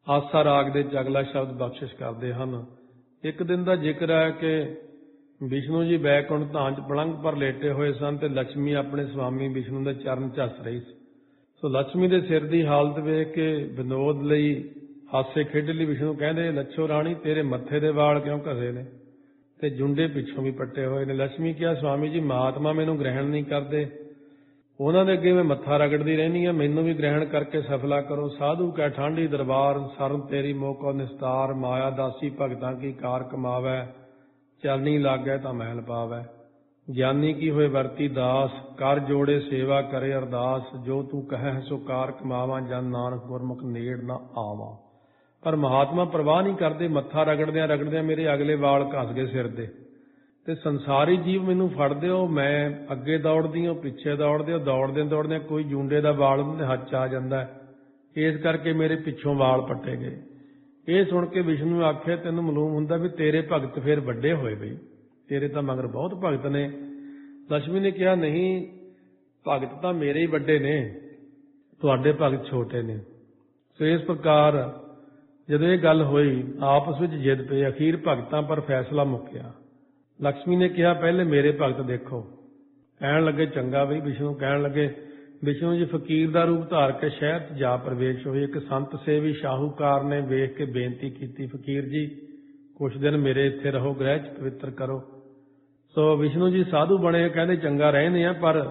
ਆਸਾ ਰਾਗ ਦੇ ਅਗਲਾ ਸ਼ਬਦ ਬਖਸ਼ਿਸ਼ ਕਰਦੇ ਹਨ। ਇੱਕ ਦਿਨ ਦਾ ਜ਼ਿਕਰ ਹੈ ਕਿ ਵਿਸ਼ਨੂੰ ਜੀ ਬੈਕੁੰਠ ਧਾਮ 'ਚ ਪਲੰਘ ਪਰ ਲੇਟੇ ਹੋਏ ਸਨ ਤੇ ਲక్ష్ਮੀ ਆਪਣੇ ਸਵਾਮੀ ਵਿਸ਼ਨੂੰ ਦੇ ਚਰਨ ਝੱਸ ਰਹੀ ਸੀ। ਸੋ ਲక్ష్ਮੀ ਦੇ ਸਿਰ ਦੀ ਹਾਲਤ ਵੇਖ ਕੇ ਵਿਨੋਦ ਲਈ, ਹਾਸੇ ਖੇਡ ਲਈ ਵਿਸ਼ਨੂੰ ਕਹਿੰਦੇ, ਲੱਛੋ ਰਾਣੀ ਤੇਰੇ ਮੱਥੇ ਦੇ ਵਾਲ ਕਿਉਂ ਘਸੇ ਨੇ ਤੇ ਜੁੰਡੇ ਪਿੱਛੋਂ ਵੀ ਪੱਟੇ ਹੋਏ ਨੇ। ਲక్ష్ਮੀ ਕਿਹਾ, ਸਵਾਮੀ ਜੀ ਮਹਾਤਮਾ ਮੈਨੂੰ ਗ੍ਰਹਿਣ ਨਹੀਂ ਕਰਦੇ, ਉਹਨਾਂ ਦੇ ਅੱਗੇ ਮੈਂ ਮੱਥਾ ਰਗੜਦੀ ਰਹਿੰਦੀ ਹਾਂ, ਮੈਨੂੰ ਵੀ ਗ੍ਰਹਿਣ ਕਰਕੇ ਸਫਲਾ ਕਰੋ। ਸਾਧੂ ਕੈ ਠਾਂਡੀ ਦਰਬਾਰ ਸਰਨ ਤੇਰੀ ਮੋਕੋ ਨਿਸਤਾਰ, ਮਾਇਆ ਦਾਸੀ ਭਗਤਾਂ ਕੀ ਕਾਰ ਕਮਾਵੈ, ਚਲਣੀ ਲਾਗੈ ਤਾਂ ਮਹਿਲ ਪਾਵੈ। ਗਿਆਨੀ ਕੀ ਹੋਏ ਵਰਤੀ ਦਾਸ, ਕਰ ਜੋੜੇ ਸੇਵਾ ਕਰੇ ਅਰਦਾਸ, ਜੋ ਤੂੰ ਕਹੈ ਸੋ ਕਾਰ ਕਮਾਵਾਂ, ਜਨ ਨਾਨਕ ਗੁਰਮੁਖ ਨੇੜ ਨਾ ਆਵਾਂ। ਪਰ ਮਹਾਤਮਾ ਪਰਵਾਹ ਨਹੀਂ ਕਰਦੇ, ਮੱਥਾ ਰਗੜਦਿਆਂ ਰਗੜਦਿਆਂ ਮੇਰੇ ਅਗਲੇ ਵਾਲ ਘਸ ਗਏ ਸਿਰ ਦੇ, ਤੇ ਸੰਸਾਰੀ ਜੀਵ ਮੈਨੂੰ ਫੜਦੇ ਹੋ, ਮੈਂ ਅੱਗੇ ਦੌੜਦੀ ਹਾਂ, ਪਿੱਛੇ ਦੌੜਦੇ ਹੋ, ਦੌੜਦਿਆਂ ਕੋਈ ਜੂੰਡੇ ਦਾ ਵਾਲ ਉਹਨਾਂ ਦੇ ਹੱਥ 'ਚ ਆ ਜਾਂਦਾ, ਇਸ ਕਰਕੇ ਮੇਰੇ ਪਿੱਛੋਂ ਵਾਲ ਪੱਟੇ ਗਏ। ਇਹ ਸੁਣ ਕੇ ਵਿਸ਼ਨੂੰ ਨੂੰ ਆਖਿਆ, ਤੈਨੂੰ ਮਾਲੂਮ ਹੁੰਦਾ ਵੀ ਤੇਰੇ ਭਗਤ ਫਿਰ ਵੱਡੇ ਹੋਏ ਬਈ, ਤੇਰੇ ਤਾਂ ਮਗਰ ਬਹੁਤ ਭਗਤ ਨੇ। ਲక్ష్ਮੀ ਨੇ ਕਿਹਾ, ਨਹੀਂ, ਭਗਤ ਤਾਂ ਮੇਰੇ ਹੀ ਵੱਡੇ ਨੇ, ਤੁਹਾਡੇ ਭਗਤ ਛੋਟੇ ਨੇ। ਸੋ ਇਸ ਪ੍ਰਕਾਰ ਜਦੋਂ ਇਹ ਗੱਲ ਹੋਈ, ਆਪਸ ਵਿੱਚ ਜਿੱਦ ਪਈ, ਅਖੀਰ ਭਗਤਾਂ ਪਰ ਫੈਸਲਾ ਮੁੱਕਿਆ। ਲక్ష్ਮੀ ਨੇ ਕਿਹਾ, ਪਹਿਲੇ ਮੇਰੇ ਭਗਤ ਦੇਖੋ। ਕਹਿਣ ਲੱਗੇ, ਚੰਗਾ ਬਈ। ਵਿਸ਼ਨੂੰ ਕਹਿਣ ਲੱਗੇ, ਵਿਸ਼ਨੂੰ ਜੀ ਫਕੀਰ ਦਾ ਰੂਪ ਧਾਰ ਕੇ ਸ਼ਹਿਰ 'ਚ ਜਾ ਪ੍ਰਵੇਸ਼ ਹੋਏ। ਇੱਕ ਸੰਤ ਸੇਵੀ ਸ਼ਾਹੂਕਾਰ ਨੇ ਵੇਖ ਕੇ ਬੇਨਤੀ ਕੀਤੀ, ਫਕੀਰ ਜੀ ਕੁਛ ਦਿਨ ਮੇਰੇ ਇੱਥੇ ਰਹੋ, ਗ੍ਰਹਿ 'ਚ ਪਵਿੱਤਰ ਕਰੋ। ਸੋ ਵਿਸ਼ਨੂੰ ਜੀ ਸਾਧੂ ਬਣੇ, ਕਹਿੰਦੇ ਚੰਗਾ ਰਹਿੰਦੇ ਆ, ਪਰ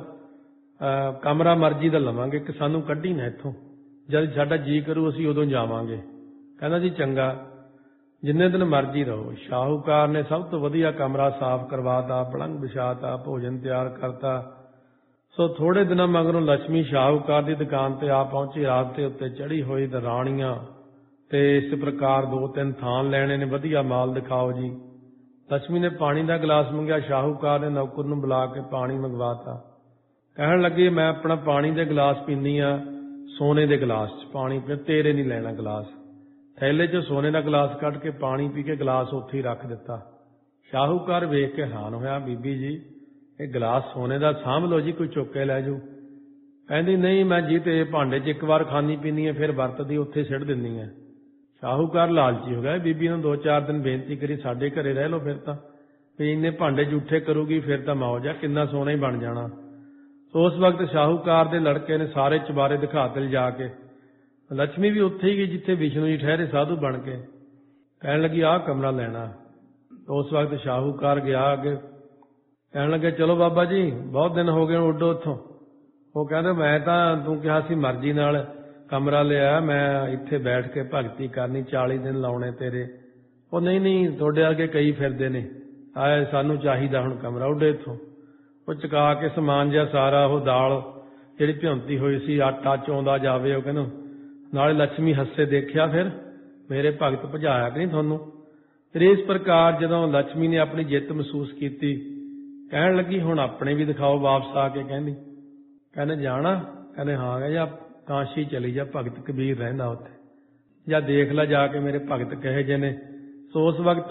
ਕਮਰਾ ਮਰਜ਼ੀ ਦਾ ਲਵਾਂਗੇ, ਕਿ ਸਾਨੂੰ ਕੱਢੀ ਨਾ ਇੱਥੋਂ, ਜਦ ਸਾਡਾ ਜੀ ਕਰੂ ਅਸੀਂ ਉਦੋਂ ਜਾਵਾਂਗੇ। ਕਹਿੰਦਾ ਜੀ ਚੰਗਾ, ਜਿੰਨੇ ਦਿਨ ਮਰਜ਼ੀ ਰਹੋ। ਸ਼ਾਹੂਕਾਰ ਨੇ ਸਭ ਤੋਂ ਵਧੀਆ ਕਮਰਾ ਸਾਫ਼ ਕਰਵਾਤਾ, ਪਲੰਘ ਵਿਛਾਤਾ, ਭੋਜਨ ਤਿਆਰ ਕਰਤਾ। ਸੋ ਥੋੜੇ ਦਿਨਾਂ ਮਗਰੋਂ ਲక్ష్ਮੀ ਸ਼ਾਹੂਕਾਰ ਦੀ ਦੁਕਾਨ ਤੇ ਆ ਪਹੁੰਚੀ। ਰਾਤ ਦੇ ਉੱਤੇ ਚੜ੍ਹੀ ਹੋਈ ਰਾਣੀਆਂ ਤੇ ਇਸ ਪ੍ਰਕਾਰ 2-3 ਥਾਨ ਲੈਣੇ ਨੇ, ਵਧੀਆ ਮਾਲ ਦਿਖਾਓ ਜੀ। ਲక్ష్ਮੀ ਨੇ ਪਾਣੀ ਦਾ ਗਲਾਸ ਮੰਗਿਆ, ਸ਼ਾਹੂਕਾਰ ਨੇ ਨੌਕਰ ਨੂੰ ਬੁਲਾ ਕੇ ਪਾਣੀ ਮੰਗਵਾਤਾ। ਕਹਿਣ ਲੱਗੇ, ਮੈਂ ਆਪਣਾ ਪਾਣੀ ਦੇ ਗਲਾਸ ਪੀਂਦੀ ਆ ਸੋਨੇ ਦੇ ਗਲਾਸ 'ਚ ਪਾਣੀ, ਤੇਰੇ ਨਹੀਂ ਲੈਣਾ ਗਲਾਸ। ਥੈਲੇ 'ਚੋਂ ਸੋਨੇ ਦਾ ਗਲਾਸ ਕੱਢ ਕੇ ਪਾਣੀ ਪੀ ਕੇ ਗਲਾਸ ਉੱਥੇ ਹੀ ਰੱਖ ਦਿੱਤਾ। ਸ਼ਾਹੂਕਾਰ ਵੇਖ ਕੇ ਹੈਰਾਨ ਹੋਇਆ, ਬੀਬੀ ਜੀ ਇਹ ਗਲਾਸ ਸੋਨੇ ਦਾ ਸਾਂਭ ਲਓ ਜੀ, ਕੋਈ ਚੁੱਕ ਕੇ ਲੈ ਜਾਊ। ਕਹਿੰਦੀ, ਨਹੀਂ ਮੈਂ ਜੀ ਤੇ ਭਾਂਡੇ 'ਚ ਇੱਕ ਵਾਰ ਖਾਣੀ ਪੀਂਦੀ ਹੈ, ਫਿਰ ਵਰਤਦੀ ਉੱਥੇ ਸਿੱਟ ਦਿੰਦੀ ਹੈ। ਸ਼ਾਹੂਕਾਰ ਲਾਲਚੀ ਹੋ ਗਿਆ, ਬੀਬੀ ਨੂੰ 2-4 ਦਿਨ ਬੇਨਤੀ ਕਰੀ, ਸਾਡੇ ਘਰੇ ਰਹਿ ਲਓ, ਫਿਰ ਤਾਂ ਵੀ ਇੰਨੇ ਭਾਂਡੇ ਜੂਠੇ ਕਰੂਗੀ, ਫਿਰ ਤਾਂ ਮੌਜ ਆ, ਕਿੰਨਾ ਸੋਨਾ ਹੀ ਬਣ ਜਾਣਾ। ਸੋ ਉਸ ਵਕਤ ਸ਼ਾਹੂਕਾਰ ਦੇ ਲੜਕੇ ਨੇ ਸਾਰੇ ਚੁਬਾਰੇ ਦਿਖਾਤੇ ਲਿਜਾ ਕੇ। ਲక్ష్ਮੀ ਵੀ ਉੱਥੇ ਹੀ ਗਈ ਜਿੱਥੇ ਵਿਸ਼ਨੂੰ ਜੀ ਠਹਿਰੇ ਸਾਧੂ ਬਣ ਕੇ। ਕਹਿਣ ਲੱਗੀ, ਆਹ ਕਮਰਾ ਲੈਣਾ। ਉਸ ਵਕਤ ਸ਼ਾਹੂਕਾਰ ਗਿਆ ਅੱਗੇ, ਕਹਿਣ ਲੱਗੇ, ਚਲੋ ਬਾਬਾ ਜੀ ਬਹੁਤ ਦਿਨ ਹੋ ਗਏ, ਉੱਡੋ ਉੱਥੋਂ। ਉਹ ਕਹਿੰਦੇ, ਮੈਂ ਤਾਂ ਤੂੰ ਕਿਹਾ ਸੀ ਮਰਜ਼ੀ ਨਾਲ ਕਮਰਾ ਲਿਆ, ਮੈਂ ਇੱਥੇ ਬੈਠ ਕੇ ਭਗਤੀ ਕਰਨੀ, 40 ਦਿਨ ਲਾਉਣੇ ਤੇਰੇ। ਉਹ ਨਹੀਂ, ਤੁਹਾਡੇ ਅੱਗੇ ਕਈ ਫਿਰਦੇ ਨੇ, ਆਏ ਸਾਨੂੰ ਚਾਹੀਦਾ ਹੁਣ ਕਮਰਾ, ਉੱਡੇ ਇੱਥੋਂ। ਉਹ ਚੁਕਾ ਕੇ ਸਮਾਨ ਜਿਹਾ ਸਾਰਾ, ਉਹ ਦਾਲ ਜਿਹੜੀ ਭਿਉਂਤੀ ਹੋਈ ਸੀ, ਆਟਾ ਚੋਂਦਾ ਜਾਵੇ, ਉਹ ਕਹਿੰਦਾ। ਨਾਲੇ ਲక్ష్ਮੀ ਹੱਸੇ, ਦੇਖਿਆ ਫਿਰ ਮੇਰੇ ਭਗਤ ਭਜਾਇਆ ਕਿ ਨਹੀਂ ਤੁਹਾਨੂੰ। ਫਿਰ ਇਸ ਪ੍ਰਕਾਰ ਜਦੋਂ ਲక్ష్ਮੀ ਨੇ ਆਪਣੀ ਜਿੱਤ ਮਹਿਸੂਸ ਕੀਤੀ, ਕਹਿਣ ਲੱਗੀ, ਹੁਣ ਆਪਣੇ ਵੀ ਦਿਖਾਓ ਵਾਪਸ ਆ ਕੇ। ਕਹਿੰਦੇ ਜਾਣਾ? ਕਹਿੰਦੇ ਹਾਂ। ਜਾਂ ਕਾਸ਼ੀ ਚਲੀ ਜਾ, ਭਗਤ ਕਬੀਰ ਰਹਿੰਦਾ ਉੱਥੇ, ਜਾਂ ਦੇਖ ਲੈ ਜਾ ਕੇ ਮੇਰੇ ਭਗਤ ਕਹੇ ਜੇ ਨੇ। ਸੋ ਉਸ ਵਕਤ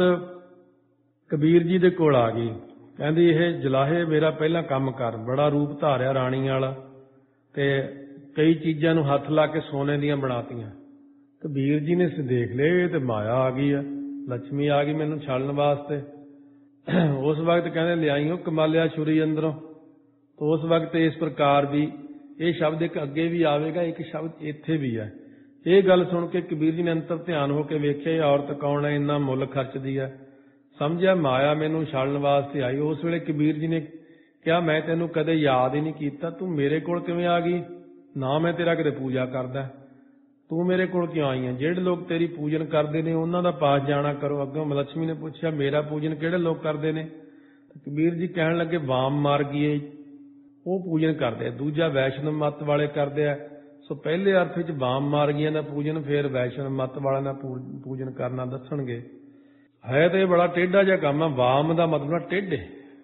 ਕਬੀਰ ਜੀ ਦੇ ਕੋਲ ਆ ਗਈ, ਕਹਿੰਦੀ, ਇਹ ਜਲਾਹੇ ਮੇਰਾ ਪਹਿਲਾਂ ਕੰਮ ਕਰ, ਬੜਾ ਰੂਪ ਧਾਰਿਆ ਰਾਣੀ ਵਾਲਾ, ਤੇ ਕਈ ਚੀਜ਼ਾਂ ਨੂੰ ਹੱਥ ਲਾ ਕੇ ਸੋਨੇ ਦੀਆਂ ਬਣਾਤੀਆਂ। ਕਬੀਰ ਜੀ ਨੇ ਦੇਖ ਲਏ, ਇਹ ਤੇ ਮਾਇਆ ਆ ਗਈ ਆ, ਲక్ష్ਮੀ ਆ ਗਈ ਮੈਨੂੰ ਛਾਲਣ ਵਾਸਤੇ। ਉਸ ਵਕਤ ਕਹਿੰਦੇ, ਲਿਆਈਓ ਕਮਾਲਿਆ ਛੁਰੀ ਅੰਦਰੋਂ। ਤਾਂ ਉਸ ਵਕਤ ਇਸ ਪ੍ਰਕਾਰ ਵੀ ਇਹ ਸ਼ਬਦ ਇੱਕ ਅੱਗੇ ਵੀ ਆਵੇਗਾ, ਇੱਕ ਸ਼ਬਦ ਇੱਥੇ ਵੀ ਹੈ। ਇਹ ਗੱਲ ਸੁਣ ਕੇ ਕਬੀਰ ਜੀ ਨੇ ਅੰਤਰ ਧਿਆਨ ਹੋ ਕੇ ਵੇਖਿਆ, ਇਹ ਔਰਤ ਕੌਣ ਹੈ, ਇੰਨਾ ਮੁੱਲ ਖਰਚਦੀ ਹੈ। ਸਮਝਿਆ ਮਾਇਆ ਮੈਨੂੰ ਛਾਲਣ ਵਾਸਤੇ ਆਈ। ਉਸ ਵੇਲੇ ਕਬੀਰ ਜੀ ਨੇ ਕਿਹਾ, ਮੈਂ ਤੈਨੂੰ ਕਦੇ ਯਾਦ ਹੀ ਨਹੀਂ ਕੀਤਾ, ਤੂੰ ਮੇਰੇ ਕੋਲ ਕਿਵੇਂ ਆ ਗਈ? ਨਾ ਮੈਂ ਤੇਰਾ ਕਿਤੇ ਪੂਜਾ ਕਰਦਾ, ਤੂੰ ਮੇਰੇ ਕੋਲ ਕਿਉਂ ਆਈ ਹੈ? ਜਿਹੜੇ ਲੋਕ ਤੇਰੀ ਪੂਜਨ ਕਰਦੇ ਨੇ ਉਹਨਾਂ ਦਾ ਪਾਸ ਜਾਣਾ ਕਰੋ। ਅੱਗੋਂ ਲక్ష్ਮੀ ਨੇ ਪੁੱਛਿਆ, ਮੇਰਾ ਪੂਜਨ ਕਿਹੜੇ ਲੋਕ ਕਰਦੇ ਨੇ? ਕਬੀਰ ਜੀ ਕਹਿਣ ਲੱਗੇ, ਵਾਮ ਮਾਰਗੀਏ ਉਹ ਪੂਜਨ ਕਰਦੇ ਆ, ਦੂਜਾ ਵੈਸ਼ਨਵ ਮੱਤ ਵਾਲੇ ਕਰਦੇ ਆ। ਸੋ ਪਹਿਲੇ ਅਰਥ ਵਿੱਚ ਵਾਮ ਮਾਰਗੀਆਂ ਦਾ ਪੂਜਨ, ਫਿਰ ਵੈਸ਼ਨਵ ਮੱਤ ਵਾਲਿਆਂ ਦਾ ਪੂਜਨ ਕਰਨਾ ਦੱਸਣਗੇ। ਹੈ ਤਾਂ ਇਹ ਬੜਾ ਟੇਢਾ ਜਿਹਾ ਕੰਮ ਆ। ਵਾਮ ਦਾ ਮਤਲਬ ਟੇਢੇ,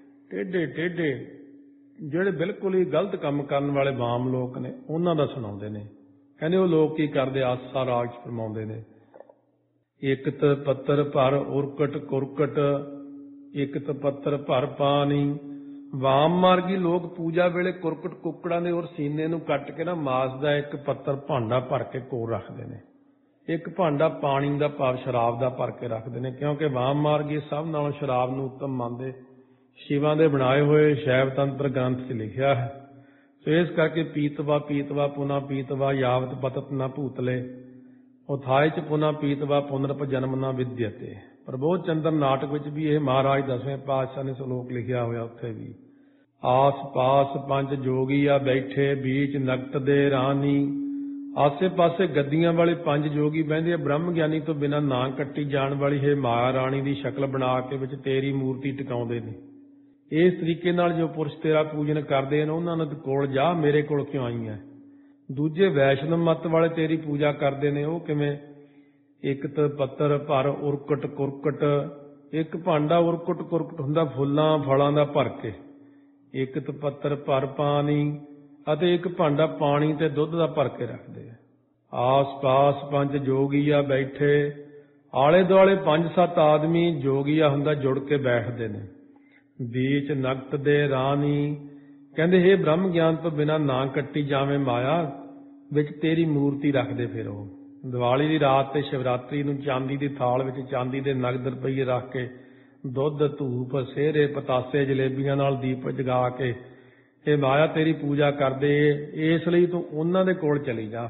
ਜਿਹੜੇ ਬਿਲਕੁਲ ਹੀ ਗਲਤ ਕੰਮ ਕਰਨ ਵਾਲੇ ਵਾਮ ਲੋਕ ਨੇ, ਉਹਨਾਂ ਦਾ ਸੁਣਾਉਂਦੇ ਨੇ। ਕਹਿੰਦੇ ਉਹ ਲੋਕ ਕੀ ਕਰਦੇ, ਆਸਾ ਰਾਗ 'ਚ ਫਰਮਾਉਂਦੇ ਨੇ, ਇਕਤ ਪੱਤਰ ਭਰ ਉਰਕਟ ਕੁਰਕਟ, ਇਕਤ ਪੱਤਰ ਭਰ ਪਾਣੀ। ਵਾਮ ਮਾਰਗੀ ਲੋਕ ਪੂਜਾ ਵੇਲੇ ਕੁਰਕਟ ਕੁੱਕੜਾਂ ਦੇ ਔਰ ਸੀਨੇ ਨੂੰ ਕੱਟ ਕੇ ਨਾ ਮਾਸ ਦਾ ਇੱਕ ਪੱਤਰ ਭਾਂਡਾ ਭਰ ਕੇ ਕੋਲ ਰੱਖਦੇ ਨੇ। ਇੱਕ ਭਾਂਡਾ ਪਾਣੀ ਦਾ ਭਾਵ ਸ਼ਰਾਬ ਦਾ ਭਰ ਕੇ ਰੱਖਦੇ ਨੇ, ਕਿਉਂਕਿ ਵਾਮ ਮਾਰਗੀ ਸਭ ਨਾਲੋਂ ਸ਼ਰਾਬ ਨੂੰ ਉੱਤਮ ਮੰਨਦੇ। ਸ਼ਿਵਾਂ ਦੇ ਬਣਾਏ ਹੋਏ ਸ਼ੈਵ ਤੰਤਰ ਗ੍ਰੰਥ 'ਚ ਲਿਖਿਆ ਹੈ। ਸੋ ਇਸ ਕਰਕੇ ਪੀਤਵਾ ਪੁਨਾ ਪੀਤਵਾ ਯਾਵਤ ਪਤਤ ਨਾ ਭੂਤਲੇ ਉਥਾਏ 'ਚ ਪੁਨਾ ਪੀਤਵਾ ਪੁਨਰਪ ਜਨਮ ਨਾ ਵਿਦਿਅਤੇ। ਪ੍ਰਬੋਧ ਚੰਦਰ ਨਾਟਕ ਵਿੱਚ ਵੀ ਇਹ ਮਹਾਰਾਜ 10ਵੇਂ ਪਾਤਸ਼ਾਹ ਨੇ ਸ਼ਲੋਕ ਲਿਖਿਆ ਹੋਇਆ, ਉੱਥੇ ਵੀ ਆਸ ਪਾਸ ਪੰਜ ਜੋਗੀਆ ਬੈਠੇ ਬੀਚ ਨਕਤ ਦੇ ਰਾਨੀ। ਆਸੇ ਪਾਸੇ ਗੱਦੀਆਂ ਵਾਲੇ ਪੰਜ ਜੋਗੀ ਬਹਿੰਦੇ ਆ, ਬ੍ਰਹਮ ਗਿਆਨੀ ਤੋਂ ਬਿਨਾਂ ਨਾ ਕੱਟੀ ਜਾਣ ਵਾਲੀ ਇਹ ਮਾਇਆ ਰਾਣੀ ਦੀ ਸ਼ਕਲ ਬਣਾ ਕੇ ਵਿੱਚ ਤੇਰੀ ਮੂਰਤੀ ਟਿਕਾਉਂਦੇ ਨੇ। ਇਸ ਤਰੀਕੇ ਨਾਲ ਜੋ ਪੁਰਸ਼ ਤੇਰਾ ਪੂਜਨ ਕਰਦੇ ਨੇ ਉਹਨਾਂ ਨੂੰ ਕੋਲ ਜਾ, ਮੇਰੇ ਕੋਲ ਕਿਉਂ ਆਈ ਹੈ। ਦੂਜੇ ਵੈਸ਼ਨਵ ਮੱਤ ਵਾਲੇ ਤੇਰੀ ਪੂਜਾ ਕਰਦੇ ਨੇ, ਉਹ ਕਿਵੇਂ? ਇੱਕ ਪੱਤਰ ਭਰ ਉਰਕਟ ਕੁਰਕਟ, ਇੱਕ ਭਾਂਡਾ ਉਰਕਟ ਕੁਰਕਟ ਹੁੰਦਾ ਫੁੱਲਾਂ ਫਲਾਂ ਦਾ ਭਰ ਕੇ, ਇੱਕ ਪੱਤਰ ਭਰ ਪਾਣੀ, ਅਤੇ ਇੱਕ ਭਾਂਡਾ ਪਾਣੀ ਤੇ ਦੁੱਧ ਦਾ ਭਰ ਕੇ ਰੱਖਦੇ ਆ। ਆਸ ਪਾਸ ਪੰਜ ਜੋਗੀਆ ਬੈਠੇ, ਆਲੇ ਦੁਆਲੇ 5-7 ਆਦਮੀ ਜੋਗੀਆ ਹੁੰਦਾ ਜੁੜ ਕੇ ਬੈਠਦੇ ਨੇ। ਬੀਚ ਨਕਤ ਦੇ ਰਾਣੀ, ਕਹਿੰਦੇ ਇਹ ਬ੍ਰਹਮ ਗਿਆਨ ਤੋਂ ਬਿਨਾਂ ਨਾ ਕੱਟੀ ਜਾਵੇਂ ਮਾਇਆ, ਵਿੱਚ ਤੇਰੀ ਮੂਰਤੀ ਰੱਖਦੇ। ਫਿਰ ਉਹ ਦੀਵਾਲੀ ਦੀ ਰਾਤ ਤੇ ਸ਼ਿਵਰਾਤਰੀ ਨੂੰ ਚਾਂਦੀ ਦੀ ਥਾਲ ਵਿੱਚ ਚਾਂਦੀ ਦੇ ਨਗਦ ਰੁਪਈਏ ਰੱਖ ਕੇ ਦੁੱਧ ਧੂਪ ਸਿਹਰੇ ਪਤਾਸੇ ਜਲੇਬੀਆਂ ਨਾਲ ਦੀਪ ਜਗਾ ਕੇ ਇਹ ਮਾਇਆ ਤੇਰੀ ਪੂਜਾ ਕਰਦੇ। ਇਸ ਲਈ ਤੂੰ ਉਹਨਾਂ ਦੇ ਕੋਲ ਚਲੀ ਜਾ।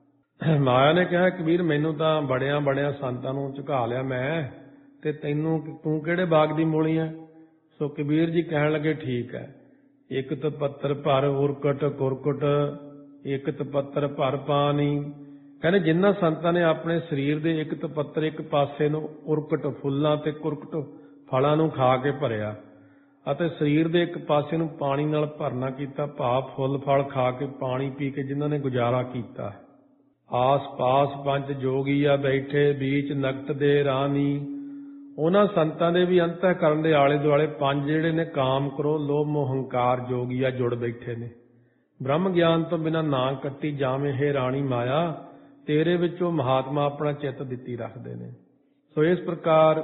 ਮਾਇਆ ਨੇ ਕਿਹਾ ਕਬੀਰ ਮੈਨੂੰ ਤਾਂ ਬੜਿਆਂ ਸੰਤਾਂ ਨੂੰ ਝੁਕਾ ਲਿਆ ਮੈਂ, ਤੇ ਤੂੰ ਕਿਹੜੇ ਬਾਗ ਦੀ ਮੂਲੀ ਹੈ। ਸੋ ਕਬੀਰ ਜੀ ਕਹਿਣ ਲੱਗੇ ਠੀਕ ਹੈ, ਇੱਕ ਪੱਤਰ ਭਰ ਉਰਕਟ ਕੁਰਕਟ, ਇੱਕ ਪੱਤਰ ਭਰ ਪਾਣੀ। ਕਹਿੰਦੇ ਜਿਨ੍ਹਾਂ ਸੰਤਾਂ ਨੇ ਆਪਣੇ ਸਰੀਰ ਦੇ ਇੱਕ ਪੱਤਰ ਇੱਕ ਪਾਸੇ ਨੂੰ ਉਰਕਟ ਫੁੱਲਾਂ ਤੇ ਕੁਰਕਟ ਫਲਾਂ ਨੂੰ ਖਾ ਕੇ ਭਰਿਆ, ਅਤੇ ਸਰੀਰ ਦੇ ਇੱਕ ਪਾਸੇ ਨੂੰ ਪਾਣੀ ਨਾਲ ਭਰਨਾ ਕੀਤਾ, ਭਾਵ ਫੁੱਲ ਫਲ ਖਾ ਕੇ ਪਾਣੀ ਪੀ ਕੇ ਜਿਨ੍ਹਾਂ ਨੇ ਗੁਜ਼ਾਰਾ ਕੀਤਾ। ਆਸ ਪਾਸ ਪੰਜ ਜੋਗੀਆ ਬੈਠੇ ਬੀਚ ਨਕਤ ਦੇ ਰਾਨੀ। ਉਹਨਾਂ ਸੰਤਾਂ ਦੇ ਵੀ ਅੰਤःਕਰਨ ਦੇ ਆਲੇ ਦੁਆਲੇ ਪੰਜ ਜਿਹੜੇ ਨੇ ਕਾਮ ਕ੍ਰੋਧ ਲੋਭ ਮੋਹ ਹੰਕਾਰ ਜੋਗੀਆ ਜੁੜ ਬੈਠੇ ਨੇ। ਬ੍ਰਹਮ ਗਿਆਨ ਤੋਂ ਬਿਨਾਂ ਨਾ ਕੱਟੀ ਜਾਵੇਂ ਹੈ ਰਾਣੀ ਮਾਇਆ, ਤੇਰੇ ਵਿੱਚ ਉਹ ਮਹਾਤਮਾ ਆਪਣਾ ਚਿੱਤ ਦਿੱਤੀ ਰੱਖਦੇ ਨੇ। ਸੋ ਇਸ ਪ੍ਰਕਾਰ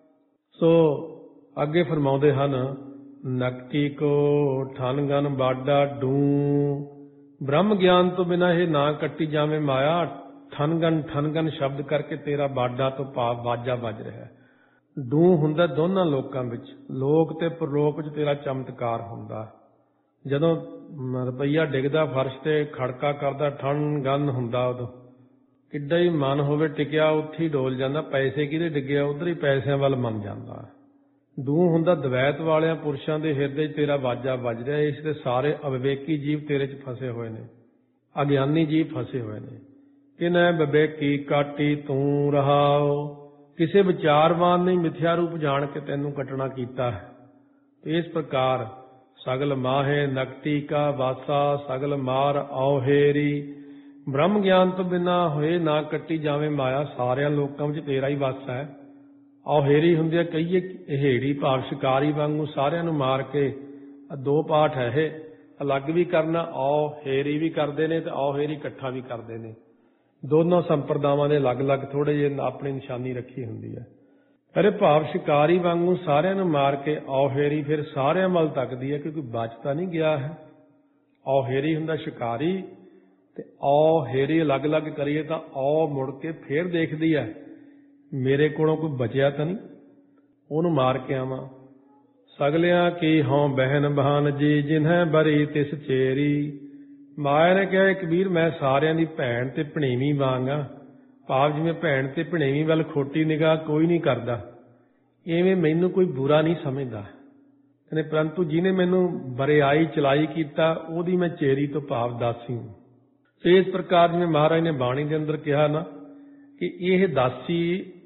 ਅੱਗੇ ਫਰਮਾਉਂਦੇ ਹਨ, ਨਕਤੀ ਕੋ ਠਨ ਗਨ ਬਾਡਾ ਡੂ। ਬ੍ਰਹਮ ਗਿਆਨ ਤੋਂ ਬਿਨਾਂ ਇਹ ਨਾ ਕੱਟੀ ਜਾਵੇਂ ਮਾਇਆ, ਠਨ ਗਨ ਸ਼ਬਦ ਕਰਕੇ ਤੇਰਾ ਬਾਡਾ ਤੋਂ ਭਾਵ ਵਾਜਾ ਵੱਜ ਰਿਹਾ। ਡੂ ਹੁੰਦਾ ਦੋਨਾਂ ਲੋਕਾਂ ਵਿੱਚ, ਲੋਕ ਤੇ ਪਰਲੋਕ ਵਿੱਚ ਤੇਰਾ ਚਮਤਕਾਰ ਹੁੰਦਾ। ਜਦੋਂ ਰੁਪਈਆ ਡਿੱਗਦਾ ਫਰਸ਼ ਤੇ ਖੜਕਾ ਕਰਦਾ ਠਨ ਗਨ ਹੁੰਦਾ, ਉਦੋਂ ਕਿੱਡਾ ਹੀ ਮਨ ਹੋਵੇ ਟਿਕਿਆ ਉੱਥੇ ਹੀ ਡੋਲ ਜਾਂਦਾ। ਪੈਸੇ ਕਿਹਦੇ ਡਿੱਗਿਆ ਉੱਧਰ ਹੀ ਪੈਸਿਆਂ ਵੱਲ ਮਨ ਜਾਂਦਾ। ਡੂ ਹੁੰਦਾ ਦਵੈਤ ਵਾਲਿਆਂ ਪੁਰਸ਼ਾਂ ਦੇ ਹਿਰਦੇ 'ਚ ਤੇਰਾ ਵਾਜਾ ਵੱਜ ਰਿਹਾ। ਇਸ ਦੇ ਸਾਰੇ ਅਵਿਵੇਕੀ ਜੀਵ ਤੇਰੇ 'ਚ ਫਸੇ ਹੋਏ ਨੇ, ਅਗਿਆਨੀ ਜੀਵ ਫਸੇ ਹੋਏ ਨੇ। ਕਿਨੈ ਵਿਵੇਕੀ ਕਾਟੀ ਤੂੰ ਰਹਾਓ, ਕਿਸੇ ਵਿਚਾਰਵਾਨ ਨੇ ਮਿਥਿਆ ਰੂਪ ਜਾਣ ਕੇ ਤੈਨੂੰ ਕੱਟਣਾ ਕੀਤਾ ਹੈ। ਇਸ ਪ੍ਰਕਾਰ ਸਗਲ ਮਾਹੇ ਨਕਤੀ ਕਾ ਵਾਸਾ, ਸਗਲ ਮਾਰ ਔਹੇਰੀ। ਬ੍ਰਹਮ ਗਿਆਨ ਤੋਂ ਬਿਨਾਂ ਹੋਏ ਨਾ ਕੱਟੀ ਜਾਵੇਂ ਮਾਇਆ, ਸਾਰਿਆਂ ਲੋਕਾਂ ਵਿੱਚ ਤੇਰਾ ਹੀ ਵਾਸ ਹੈ। ਔਹੇਰੀ ਹੁੰਦੀ ਹੈ ਕਹੀਏ ਹੇੜੀ ਭਾਵ ਸ਼ਿਕਾਰੀ ਵਾਂਗੂ ਸਾਰਿਆਂ ਨੂੰ ਮਾਰ ਕੇ। ਦੋ ਪਾਠ ਹੈ ਇਹ, ਅਲੱਗ ਵੀ ਕਰਨਾ, ਔਹੇਰੀ ਵੀ ਕਰਦੇ ਨੇ ਤੇ ਔਹੇਰੀ ਇਕੱਠਾ ਵੀ ਕਰਦੇ ਨੇ। ਦੋਨੋਂ ਸੰਪਰਦਾਵਾਂ ਦੇ ਅਲੱਗ-ਅਲੱਗ ਥੋੜ੍ਹੇ ਜਿਹੇ ਆਪਣੀ ਨਿਸ਼ਾਨੀ ਰੱਖੀ ਹੁੰਦੀ ਹੈ। ਅਰੇ ਭਾਵ ਸ਼ਿਕਾਰੀ ਵਾਂਗੂ ਸਾਰਿਆਂ ਨੂੰ ਮਾਰ ਕੇ ਔਹੇਰੀ ਫਿਰ ਸਾਰਿਆਂ ਵੱਲ ਤੱਕਦੀ ਹੈ, ਕਿਉਂਕਿ ਬਚਤਾ ਨਹੀਂ ਗਿਆ ਹੈ। ਔਹੇਰੀ ਹੁੰਦਾ ਸ਼ਿਕਾਰੀ ਤੇ ਔਹੇਰੀ ਅਲੱਗ-ਅਲੱਗ ਕਰੀਏ ਤਾਂ ਔ ਮੁੜ ਕੇ ਫੇਰ ਦੇਖਦੀ ਹੈ ਮੇਰੇ ਕੋਲੋਂ ਕੋਈ ਬਚਿਆ ਤਾਂ ਨਹੀਂ, ਉਹਨੂੰ ਮਾਰ ਕੇ ਆਵਾਂ। ਸਗਲਿਆਂ ਕੀ ਹਉ ਬਹਿਨ ਬਹਾਨ ਜੀ, ਜਿਨ੍ਹੈ ਬਰੀ ਤਿਸ ਚੇਰੀ। ਮਾਇਆ ਨੇ ਕਿਹਾ ਕਬੀਰ ਮੈਂ ਸਾਰਿਆਂ ਦੀ ਭੈਣ ਤੇ ਭਣੇਵੀਂ ਵਾਂਗ ਆ, ਭਾਵ ਜਿਵੇਂ ਭੈਣ ਤੇ ਭਣੇਵੀਂ ਵੱਲ ਖੋਟੀ ਨਿਗਾਹ ਕੋਈ ਨਹੀਂ ਕਰਦਾ, ਇਵੇਂ ਮੈਨੂੰ ਕੋਈ ਬੁਰਾ ਨਹੀਂ ਸਮਝਦਾ। ਕਹਿੰਦੇ ਪਰੰਤੂ ਜਿਹਨੇ ਮੈਨੂੰ ਬਰਿਆਈ ਚਲਾਈ ਕੀਤਾ ਉਹਦੀ ਮੈਂ ਚੇਰੀ ਤੋਂ ਭਾਵ ਦਾਸੀ ਹੂੰ। ਤੇ ਇਸ ਪ੍ਰਕਾਰ ਜਿਵੇਂ ਮਹਾਰਾਜ ਨੇ ਬਾਣੀ ਦੇ ਅੰਦਰ ਕਿਹਾ ਨਾ ਕਿ ਇਹ ਦਾਸੀ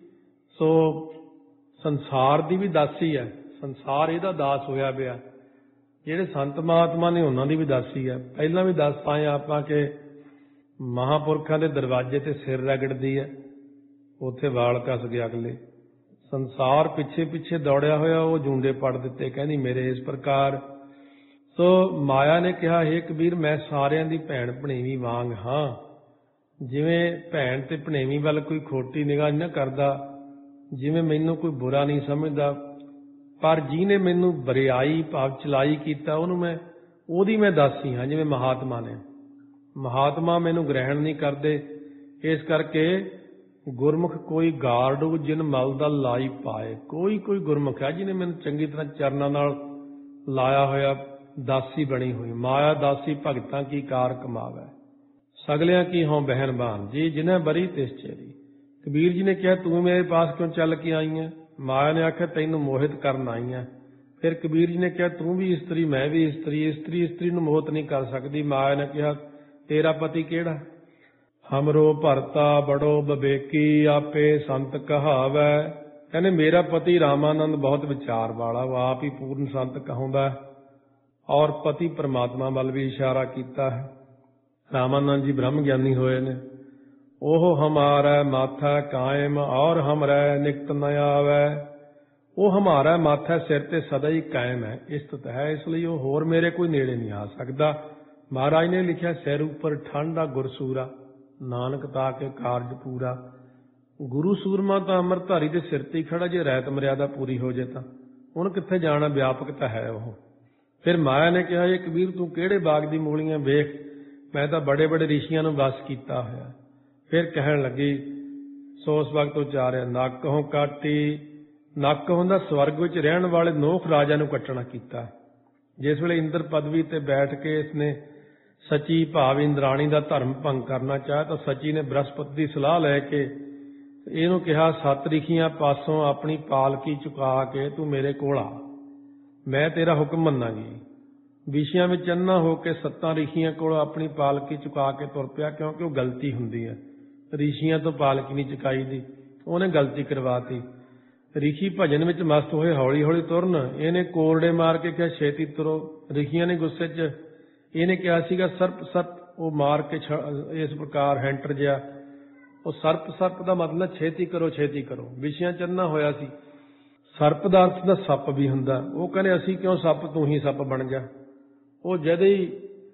ਸੰਸਾਰ ਦੀ ਵੀ ਦਾਸੀ ਹੈ, ਸੰਸਾਰ ਇਹਦਾ ਦਾਸ ਹੋਇਆ ਪਿਆ। ਜਿਹੜੇ ਸੰਤ ਮਹਾਤਮਾ ਨੇ ਉਹਨਾਂ ਦੀ ਵੀ ਦਾਸੀ ਹੈ। ਪਹਿਲਾਂ ਵੀ ਦੱਸ ਪਾਏ ਆਪਾਂ ਕਿ ਮਹਾਂਪੁਰਖਾਂ ਦੇ ਦਰਵਾਜ਼ੇ ਤੇ ਸਿਰ ਰਗੜਦੀ ਹੈ, ਉੱਥੇ ਵਾਲ ਕੱਸ ਗਿਆ ਅਗਲੇ। ਸੰਸਾਰ ਪਿੱਛੇ ਦੌੜਿਆ ਹੋਇਆ, ਉਹ ਜੂੰਡੇ ਪੜ ਦਿੱਤੇ, ਕਹਿੰਦੀ ਮੇਰੇ। ਇਸ ਪ੍ਰਕਾਰ ਮਾਇਆ ਨੇ ਕਿਹਾ ਹੇ ਕਬੀਰ ਮੈਂ ਸਾਰਿਆਂ ਦੀ ਭੈਣ ਭਣੇਵੀਂ ਵਾਂਗ ਹਾਂ। ਜਿਵੇਂ ਭੈਣ ਤੇ ਭਣੇਵੀਂ ਵੱਲ ਕੋਈ ਖੋਟੀ ਨਿਗਾਹ ਨਾ ਕਰਦਾ, ਜਿਵੇਂ ਮੈਨੂੰ ਕੋਈ ਬੁਰਾ ਨਹੀਂ ਸਮਝਦਾ, ਪਰ ਜਿਹਨੇ ਮੈਨੂੰ ਬਰਿਆਈ ਭਾਵ ਚਲਾਈ ਕੀਤਾ ਉਹਦੀ ਮੈਂ ਦਾਸੀ ਹਾਂ। ਜਿਵੇਂ ਮਹਾਤਮਾ ਨੇ, ਮਹਾਤਮਾ ਮੈਨੂੰ ਗ੍ਰਹਿਣ ਨਹੀਂ ਕਰਦੇ, ਇਸ ਕਰਕੇ ਗੁਰਮੁਖ ਕੋਈ ਗਾਰਡੂ ਜਿਨ ਮਲ ਦਾ ਲਾਈ ਪਾਏ। ਕੋਈ ਕੋਈ ਗੁਰਮੁਖ ਹੈ ਜਿਹਨੇ ਮੈਨੂੰ ਚੰਗੀ ਤਰ੍ਹਾਂ ਚਰਨਾਂ ਨਾਲ ਲਾਇਆ ਹੋਇਆ ਦਾਸੀ ਬਣੀ ਹੋਈ। ਮਾਇਆ ਦਾਸੀ ਭਗਤਾਂ ਕੀ ਕਾਰ ਕਮਾਵੇ, ਸਗਲਿਆਂ ਕੀ ਹੋਂ ਬਹਿਨ ਬਾਨ ਜੀ ਜਿਨ੍ਹਾਂ ਬਰੀ ਤਿਸ ਚੇਰੀ। ਕਬੀਰ ਜੀ ਨੇ ਕਿਹਾ ਤੂੰ ਮੇਰੇ ਪਾਸ ਕਿਉਂ ਚੱਲ ਕੇ ਆਈ ਹੈ? ਮਾਇਆ ਨੇ ਆਖਿਆ ਤੈਨੂੰ ਮੋਹਿਤ ਕਰਨ ਆਈ ਹੈ। ਫਿਰ ਕਬੀਰ ਜੀ ਨੇ ਕਿਹਾ ਤੂੰ ਵੀ ਇਸਤਰੀ ਮੈਂ ਵੀ ਇਸਤਰੀ, ਇਸਤਰੀ ਇਸਤਰੀ ਨੂੰ ਮੋਹਿਤ ਨਹੀਂ ਕਰ ਸਕਦੀ। ਮਾਇਆ ਨੇ ਕਿਹਾ ਤੇਰਾ ਪਤੀ ਕਿਹੜਾ? ਹਮਰੋ ਭਰਤਾ ਬੜੋ ਬਵੇਕੀ ਆਪੇ ਸੰਤ ਕਹਾਵੈ। ਕਹਿੰਦੇ ਮੇਰਾ ਪਤੀ ਰਾਮਾਨੰਦ ਬਹੁਤ ਵਿਚਾਰ ਵਾਲਾ, ਉਹ ਆਪ ਹੀ ਪੂਰਨ ਸੰਤ ਕਹਾਉਂਦਾ ਔਰ ਪਤੀ ਪਰਮਾਤਮਾ ਵੱਲ ਵੀ ਇਸ਼ਾਰਾ ਕੀਤਾ ਹੈ। ਰਾਮਾਨੰਦ ਜੀ ਬ੍ਰਹਮ ਗਿਆਨੀ ਹੋਏ ਨੇ। ਉਹ ਹਮਾਰਾ ਮਾਥਾ ਕਾਇਮ ਔਰ ਹਮਰੈ ਨਿਕਟ ਨ ਆਵੈ। ਉਹ ਹਮਾਰਾ ਮਾਥਾ ਸਿਰ ਤੇ ਸਦਾ ਹੀ ਕਾਇਮ ਹੈ, ਇਸਤਤ ਹੈ, ਇਸ ਲਈ ਉਹ ਹੋਰ ਮੇਰੇ ਕੋਈ ਨੇੜੇ ਨਹੀਂ ਆ ਸਕਦਾ। ਮਹਾਰਾਜ ਨੇ ਲਿਖਿਆ ਸਿਰ ਉੱਪਰ ਠੰਡਾ ਗੁਰਸੂਰਾ, ਨਾਨਕ ਤਾ ਕੇ ਕਾਰਜ ਪੂਰਾ। ਗੁਰੂ ਸੂਰਮਾ ਤਾਂ ਅੰਮ੍ਰਿਤਧਾਰੀ ਦੇ ਸਿਰ ਤੇ ਹੀ ਖੜਾ, ਜੇ ਰਹਿਤ ਮਰਿਆਦਾ ਪੂਰੀ ਹੋ ਜੇ ਤਾਂ ਉਹਨੂੰ ਕਿੱਥੇ ਜਾਣਾ, ਵਿਆਪਕ ਤਾਂ ਹੈ ਉਹ। ਫਿਰ ਮਾਇਆ ਨੇ ਕਿਹਾ ਇਹ ਕਬੀਰ ਤੂੰ ਕਿਹੜੇ ਬਾਗ ਦੀ ਮੂਲੀਆਂ ਵੇਖ, ਮੈਂ ਤਾਂ ਬੜੇ ਬੜੇ ਰਿਸ਼ੀਆਂ ਨੂੰ ਵਸ ਕੀਤਾ ਹੋਇਆ। ਫਿਰ ਕਹਿਣ ਲੱਗੀ ਸੋ ਉਸ ਵਕਤ ਉਚਾਰਿਆ ਨੱਕ ਹੋਂ ਕਾਟੀ। ਨੱਕ ਹੁੰਦਾ ਸਵਰਗ ਵਿੱਚ ਰਹਿਣ ਵਾਲੇ ਨੋਖ ਰਾਜਾ ਨੂੰ ਕੱਟਣਾ ਕੀਤਾ। ਜਿਸ ਵੇਲੇ ਇੰਦਰ ਪਦਵੀ ਤੇ ਬੈਠ ਕੇ ਇਸਨੇ ਸਚੀ ਭਾਵ ਇੰਦਰਾਣੀ ਦਾ ਧਰਮ ਭੰਗ ਕਰਨਾ ਚਾਹਿਆ ਤਾਂ ਸਚੀ ਨੇ ਬ੍ਰਹਸਪਤੀ ਦੀ ਸਲਾਹ ਲੈ ਕੇ ਇਹਨੂੰ ਕਿਹਾ 7 ਰਿਖੀਆਂ ਪਾਸੋਂ ਆਪਣੀ ਪਾਲਕੀ ਚੁਕਾ ਕੇ ਤੂੰ ਮੇਰੇ ਕੋਲ ਆ, ਮੈਂ ਤੇਰਾ ਹੁਕਮ ਮੰਨਾਂਗੀ। ਵਿਸ਼ਿਆਂ ਵਿੱਚ ਅੰਨਾ ਹੋ ਕੇ 7 ਰਿਖੀਆਂ ਕੋਲ ਆਪਣੀ ਪਾਲਕੀ ਚੁਕਾ ਕੇ ਤੁਰ ਪਿਆ, ਕਿਉਂਕਿ ਉਹ ਗਲਤੀ ਹੁੰਦੀ ਹੈ, ਰਿਸ਼ੀਆਂ ਤੋਂ ਪਾਲਕੀ ਨਹੀਂ ਚੁਕਾਈ ਦੀ, ਉਹਨੇ ਗਲਤੀ ਕਰਵਾਤੀ। ਰਿਸ਼ੀ ਭਜਨ ਵਿੱਚ ਮਸਤ ਹੋਏ ਹੌਲੀ ਹੌਲੀ ਤੁਰਨ, ਇਹਨੇ ਕੋਰੜੇ ਮਾਰ ਕੇ ਕਿਹਾ ਛੇਤੀ ਤੁਰੋ। ਰਿਸ਼ੀਆਂ ਨੇ ਗੁੱਸੇ 'ਚ ਇਹਨੇ ਕਿਹਾ ਸੀਗਾ ਸਰਪ ਸਰਪ, ਉਹ ਮਾਰ ਕੇ ਇਸ ਪ੍ਰਕਾਰ ਹੈਂਟਰ ਜਿਹਾ, ਉਹ ਸਰਪ ਸਰਪ ਦਾ ਮਤਲਬ ਛੇਤੀ ਕਰੋ ਛੇਤੀ ਕਰੋ। ਵਿਸ਼ਿਆਂ 'ਚ ਅੰਨਾ ਹੋਇਆ ਸੀ। ਸਰਪ ਦਾ ਅਰਥ ਦਾ ਸੱਪ ਵੀ ਹੁੰਦਾ। ਉਹ ਕਹਿੰਦੇ ਅਸੀਂ ਕਿਉਂ ਸੱਪ, ਤੂੰ ਹੀ ਸੱਪ ਬਣ ਜਾ। ਉਹ ਜਦ ਹੀ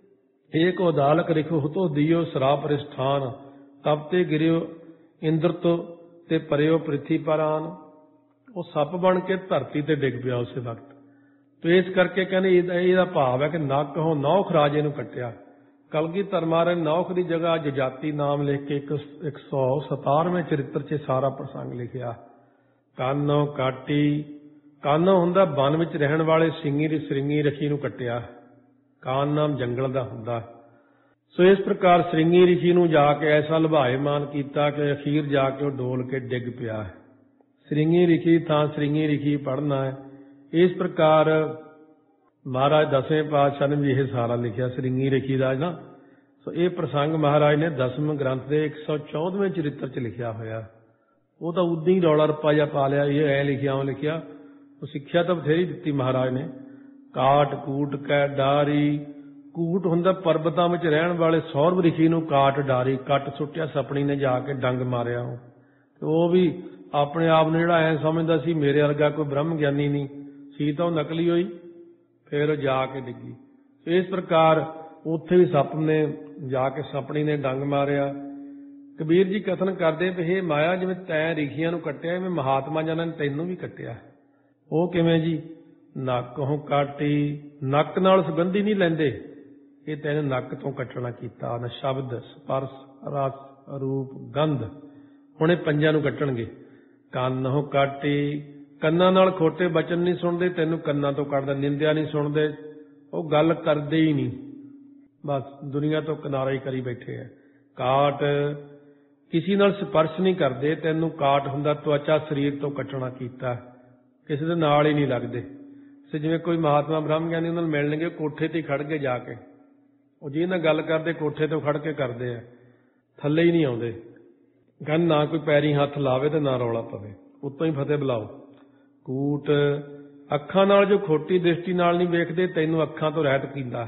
ਏਕ ਉਦਾਲਕ ਰਿਖੋ ਹੁਤੋ ਦਿਓ ਸਰਾਪ ਰਿਸਥਾਨ, ਤਬ ਤੇ ਗਿਰਿਓ ਇੰਦਰ ਤੋਂ ਤੇ ਪਰਿਓ ਪ੍ਰਿਥੀ ਪਰ ਆਨ। ਉਹ ਸੱਪ ਬਣ ਕੇ ਧਰਤੀ ਤੇ ਡਿੱਗ ਪਿਆ ਉਸੇ ਵਕਤ। ਤੇ ਇਸ ਕਰਕੇ ਕਹਿੰਦੇ ਇਹਦਾ ਭਾਵ ਹੈ ਕਿ ਨੱਕ ਹੋ ਨੌਖ ਰਾਜੇ ਨੂੰ ਕੱਟਿਆ। ਕਲਗੀਧਰ ਮਹਾਰਾਜ ਨੇ ਨੌਖ ਦੀ ਜਗ੍ਹਾ ਜਜਾਤੀ ਨਾਮ ਲਿਖ ਕੇ 117ਵੇਂ ਚਰਿੱਤਰ 'ਚ ਸਾਰਾ ਪ੍ਰਸੰਗ ਲਿਖਿਆ। ਕਾਨੋਂ ਕਾਟੀ, ਕਾਨੋਂ ਹੁੰਦਾ ਵਨ ਵਿੱਚ ਰਹਿਣ ਵਾਲੇ ਸ੍ਰਿੰਗੀ ਰਖੀ ਨੂੰ ਕੱਟਿਆ। ਕਾਨ ਨਾਮ ਜੰਗਲ ਦਾ ਹੁੰਦਾ। ਸੋ ਇਸ ਪ੍ਰਕਾਰ ਸ੍ਰਿੰਗੀ ਰਿਸ਼ੀ ਨੂੰ ਜਾ ਕੇ ਐਸਾ ਲੁਭਾਏਮਾਨ ਕੀਤਾ ਕਿ ਅਖੀਰ ਜਾ ਕੇ ਉਹ ਡੋਲ ਕੇ ਡਿੱਗ ਪਿਆ। ਸ੍ਰਿੰਗੀ ਰਿਸ਼ੀ ਥਾਂ ਸ੍ਰਿੰਗੀ ਰਿਸ਼ੀ ਪੜ੍ਹਨਾ ਹੈ। ਇਸ ਪ੍ਰਕਾਰ ਮਹਾਰਾਜ 10ਵੇਂ ਪਾਤਸ਼ਾਹ ਨੇ ਵੀ ਇਹ ਸਾਰਾ ਲਿਖਿਆ ਸ੍ਰਿੰਗੀ ਰਿਸ਼ੀ ਦਾ ਨਾ। ਸੋ ਇਹ ਪ੍ਰਸੰਗ ਮਹਾਰਾਜ ਨੇ 10ਵੇਂ ਗ੍ਰੰਥ ਦੇ 114ਵੇਂ ਚਰਿੱਤਰ 'ਚ ਲਿਖਿਆ ਹੋਇਆ। ਉਹ ਤਾਂ ਉਦਾਂ ਹੀ ਰੌਲਾ ਰੱਪਾ ਜਿਹਾ ਪਾ ਲਿਆ, ਇਹ ਐ ਲਿਖਿਆ ਉਹ ਲਿਖਿਆ। ਉਹ ਸਿੱਖਿਆ ਤਾਂ ਬਥੇਰੀ ਦਿੱਤੀ ਮਹਾਰਾਜ ਨੇ। ਕਾਟ ਕੂਟ ਕੈ ਡਾਰੀ, ਕੂਟ ਹੁੰਦਾ ਪਰਬਤਾਂ ਵਿੱਚ ਰਹਿਣ ਵਾਲੇ ਸੌਰਵ ਰਿਸ਼ੀ ਨੂੰ ਕਾਟ ਡਾਰੀ, ਕੱਟ ਸੁੱਟਿਆ ਸਪਣੀ ਨੇ ਜਾ ਕੇ ਡੰਗ ਮਾਰਿਆ। ਉਹ ਵੀ ਆਪਣੇ ਆਪ ਨੂੰ ਜਿਹੜਾ ਐਂ ਸਮਝਦਾ ਸੀ ਮੇਰੇ ਵਰਗਾ ਕੋਈ ਬ੍ਰਹਮ ਗਿਆਨੀ ਨਹੀਂ ਸੀ, ਤਾਂ ਉਹ ਨਕਲੀ ਹੋਈ, ਫਿਰ ਉਹ ਜਾ ਕੇ ਡਿੱਗੀ। ਇਸ ਪ੍ਰਕਾਰ ਉੱਥੇ ਵੀ ਸੱਪ ਨੇ ਜਾ ਕੇ ਸਪਣੀ ਨੇ ਡੰਗ ਮਾਰਿਆ। ਕਬੀਰ ਜੀ ਕਥਨ ਕਰਦੇ ਵੀ ਇਹ ਮਾਇਆ ਜਿਵੇਂ ਤੈਂ ਰਿਸ਼ੀਆਂ ਨੂੰ ਕੱਟਿਆ, ਇਵੇਂ ਮਹਾਤਮਾ ਜਨਾਂ ਨੇ ਤੈਨੂੰ ਵੀ ਕੱਟਿਆ। ਉਹ ਕਿਵੇਂ ਜੀ? ਨੱਕ ਹੋਂ ਕਾਟੀ, ਨੱਕ ਨਾਲ ਸੰਬੰਧੀ ਨਹੀਂ ਲੈਂਦੇ, ਇਹ ਤੈਨੂੰ ਨੱਕ ਤੋਂ ਕੱਟਣਾ ਕੀਤਾ ਨਾ। ਸ਼ਬਦ ਸਪਰਸ਼ ਰਸ ਰੂਪ ਗੰਧ, ਹੁਣ ਇਹ 5 ਨੂੰ ਕੱਟਣਗੇ। ਕੰਨ ਹੋਂ ਕਾਟੀ, ਕੰਨਾਂ ਨਾਲ ਖੋਟੇ ਬਚਨ ਨਹੀਂ ਸੁਣਦੇ, ਤੈਨੂੰ ਕੰਨਾਂ ਤੋਂ ਕੱਟਦਾ। ਨਿੰਦਿਆ ਨਹੀਂ ਸੁਣਦੇ, ਉਹ ਗੱਲ ਕਰਦੇ ਹੀ ਨਹੀਂ, ਬਸ ਦੁਨੀਆ ਤੋਂ ਕਿਨਾਰਾ ਹੀ ਕਰੀ ਬੈਠੇ ਹੈ। ਕਾਟ, ਕਿਸੇ ਨਾਲ ਸਪਰਸ਼ ਨਹੀਂ ਕਰਦੇ, ਤੈਨੂੰ ਕਾਟ ਹੁੰਦਾ ਤਵਚਾ ਸਰੀਰ ਤੋਂ ਕੱਟਣਾ ਕੀਤਾ, ਕਿਸੇ ਦੇ ਨਾਲ ਹੀ ਨਹੀਂ ਲੱਗਦੇ। ਤੇ ਜਿਵੇਂ ਕੋਈ ਮਹਾਤਮਾ ਬ੍ਰਹਮ ਗਿਆਨੀ ਉਹਨਾਂ ਨੂੰ ਮਿਲਣਗੇ, ਕੋਠੇ ਤੇ ਖੜ ਕੇ ਜਾ ਕੇ ਉਹ ਜਿਹਦੇ ਨਾਲ ਗੱਲ ਕਰਦੇ ਕੋਠੇ ਤੋਂ ਖੜ ਕੇ ਕਰਦੇ ਆ, ਥੱਲੇ ਹੀ ਨਹੀਂ ਆਉਂਦੇ। ਕਹਿੰਦੇ ਨਾ ਕੋਈ ਪੈਰੀ ਹੱਥ ਲਾਵੇ ਤੇ ਨਾ ਰੌਲਾ ਪਵੇ, ਉੱਤੋਂ ਹੀ ਫਤਿਹ ਬੁਲਾਓ। ਕੂਟ, ਅੱਖਾਂ ਨਾਲ ਜੋ ਖੋਟੀ ਦ੍ਰਿਸ਼ਟੀ ਨਾਲ ਨਹੀਂ ਵੇਖਦੇ, ਤੈਨੂੰ ਅੱਖਾਂ ਤੋਂ ਰਹਿਤ ਕੀਤਾ।